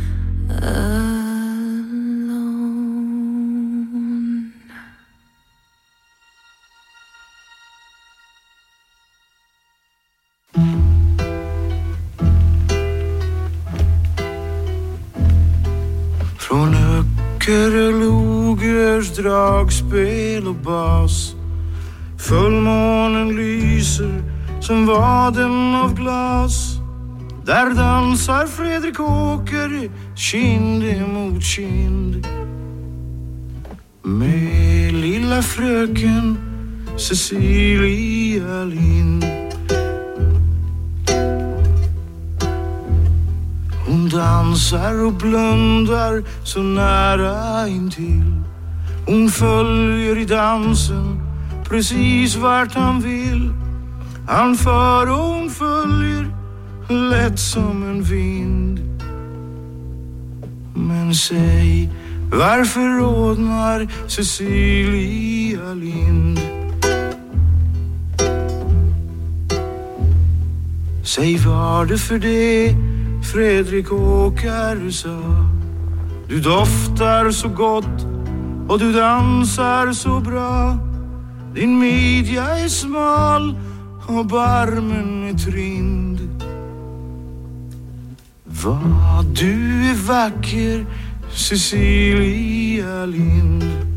alone. Från Öckerö, Logers, dragspel och bas, Fullmånen lyser som vaden av glas. Där dansar Fredrik Åker kind emot kind med lilla fröken Cecilia Lind. Hon dansar och blundar så nära intill. Hon följer i dansen precis vart han vill. Han för och hon följer lätt som en vind. Men säg, varför rodnar Cecilia Lind? Säg, var det för det Fredrik Åker sa? Du doftar så gott och du dansar så bra. Din midja är smal och barmen är trind. Vad du är vacker, Cecilia Lind.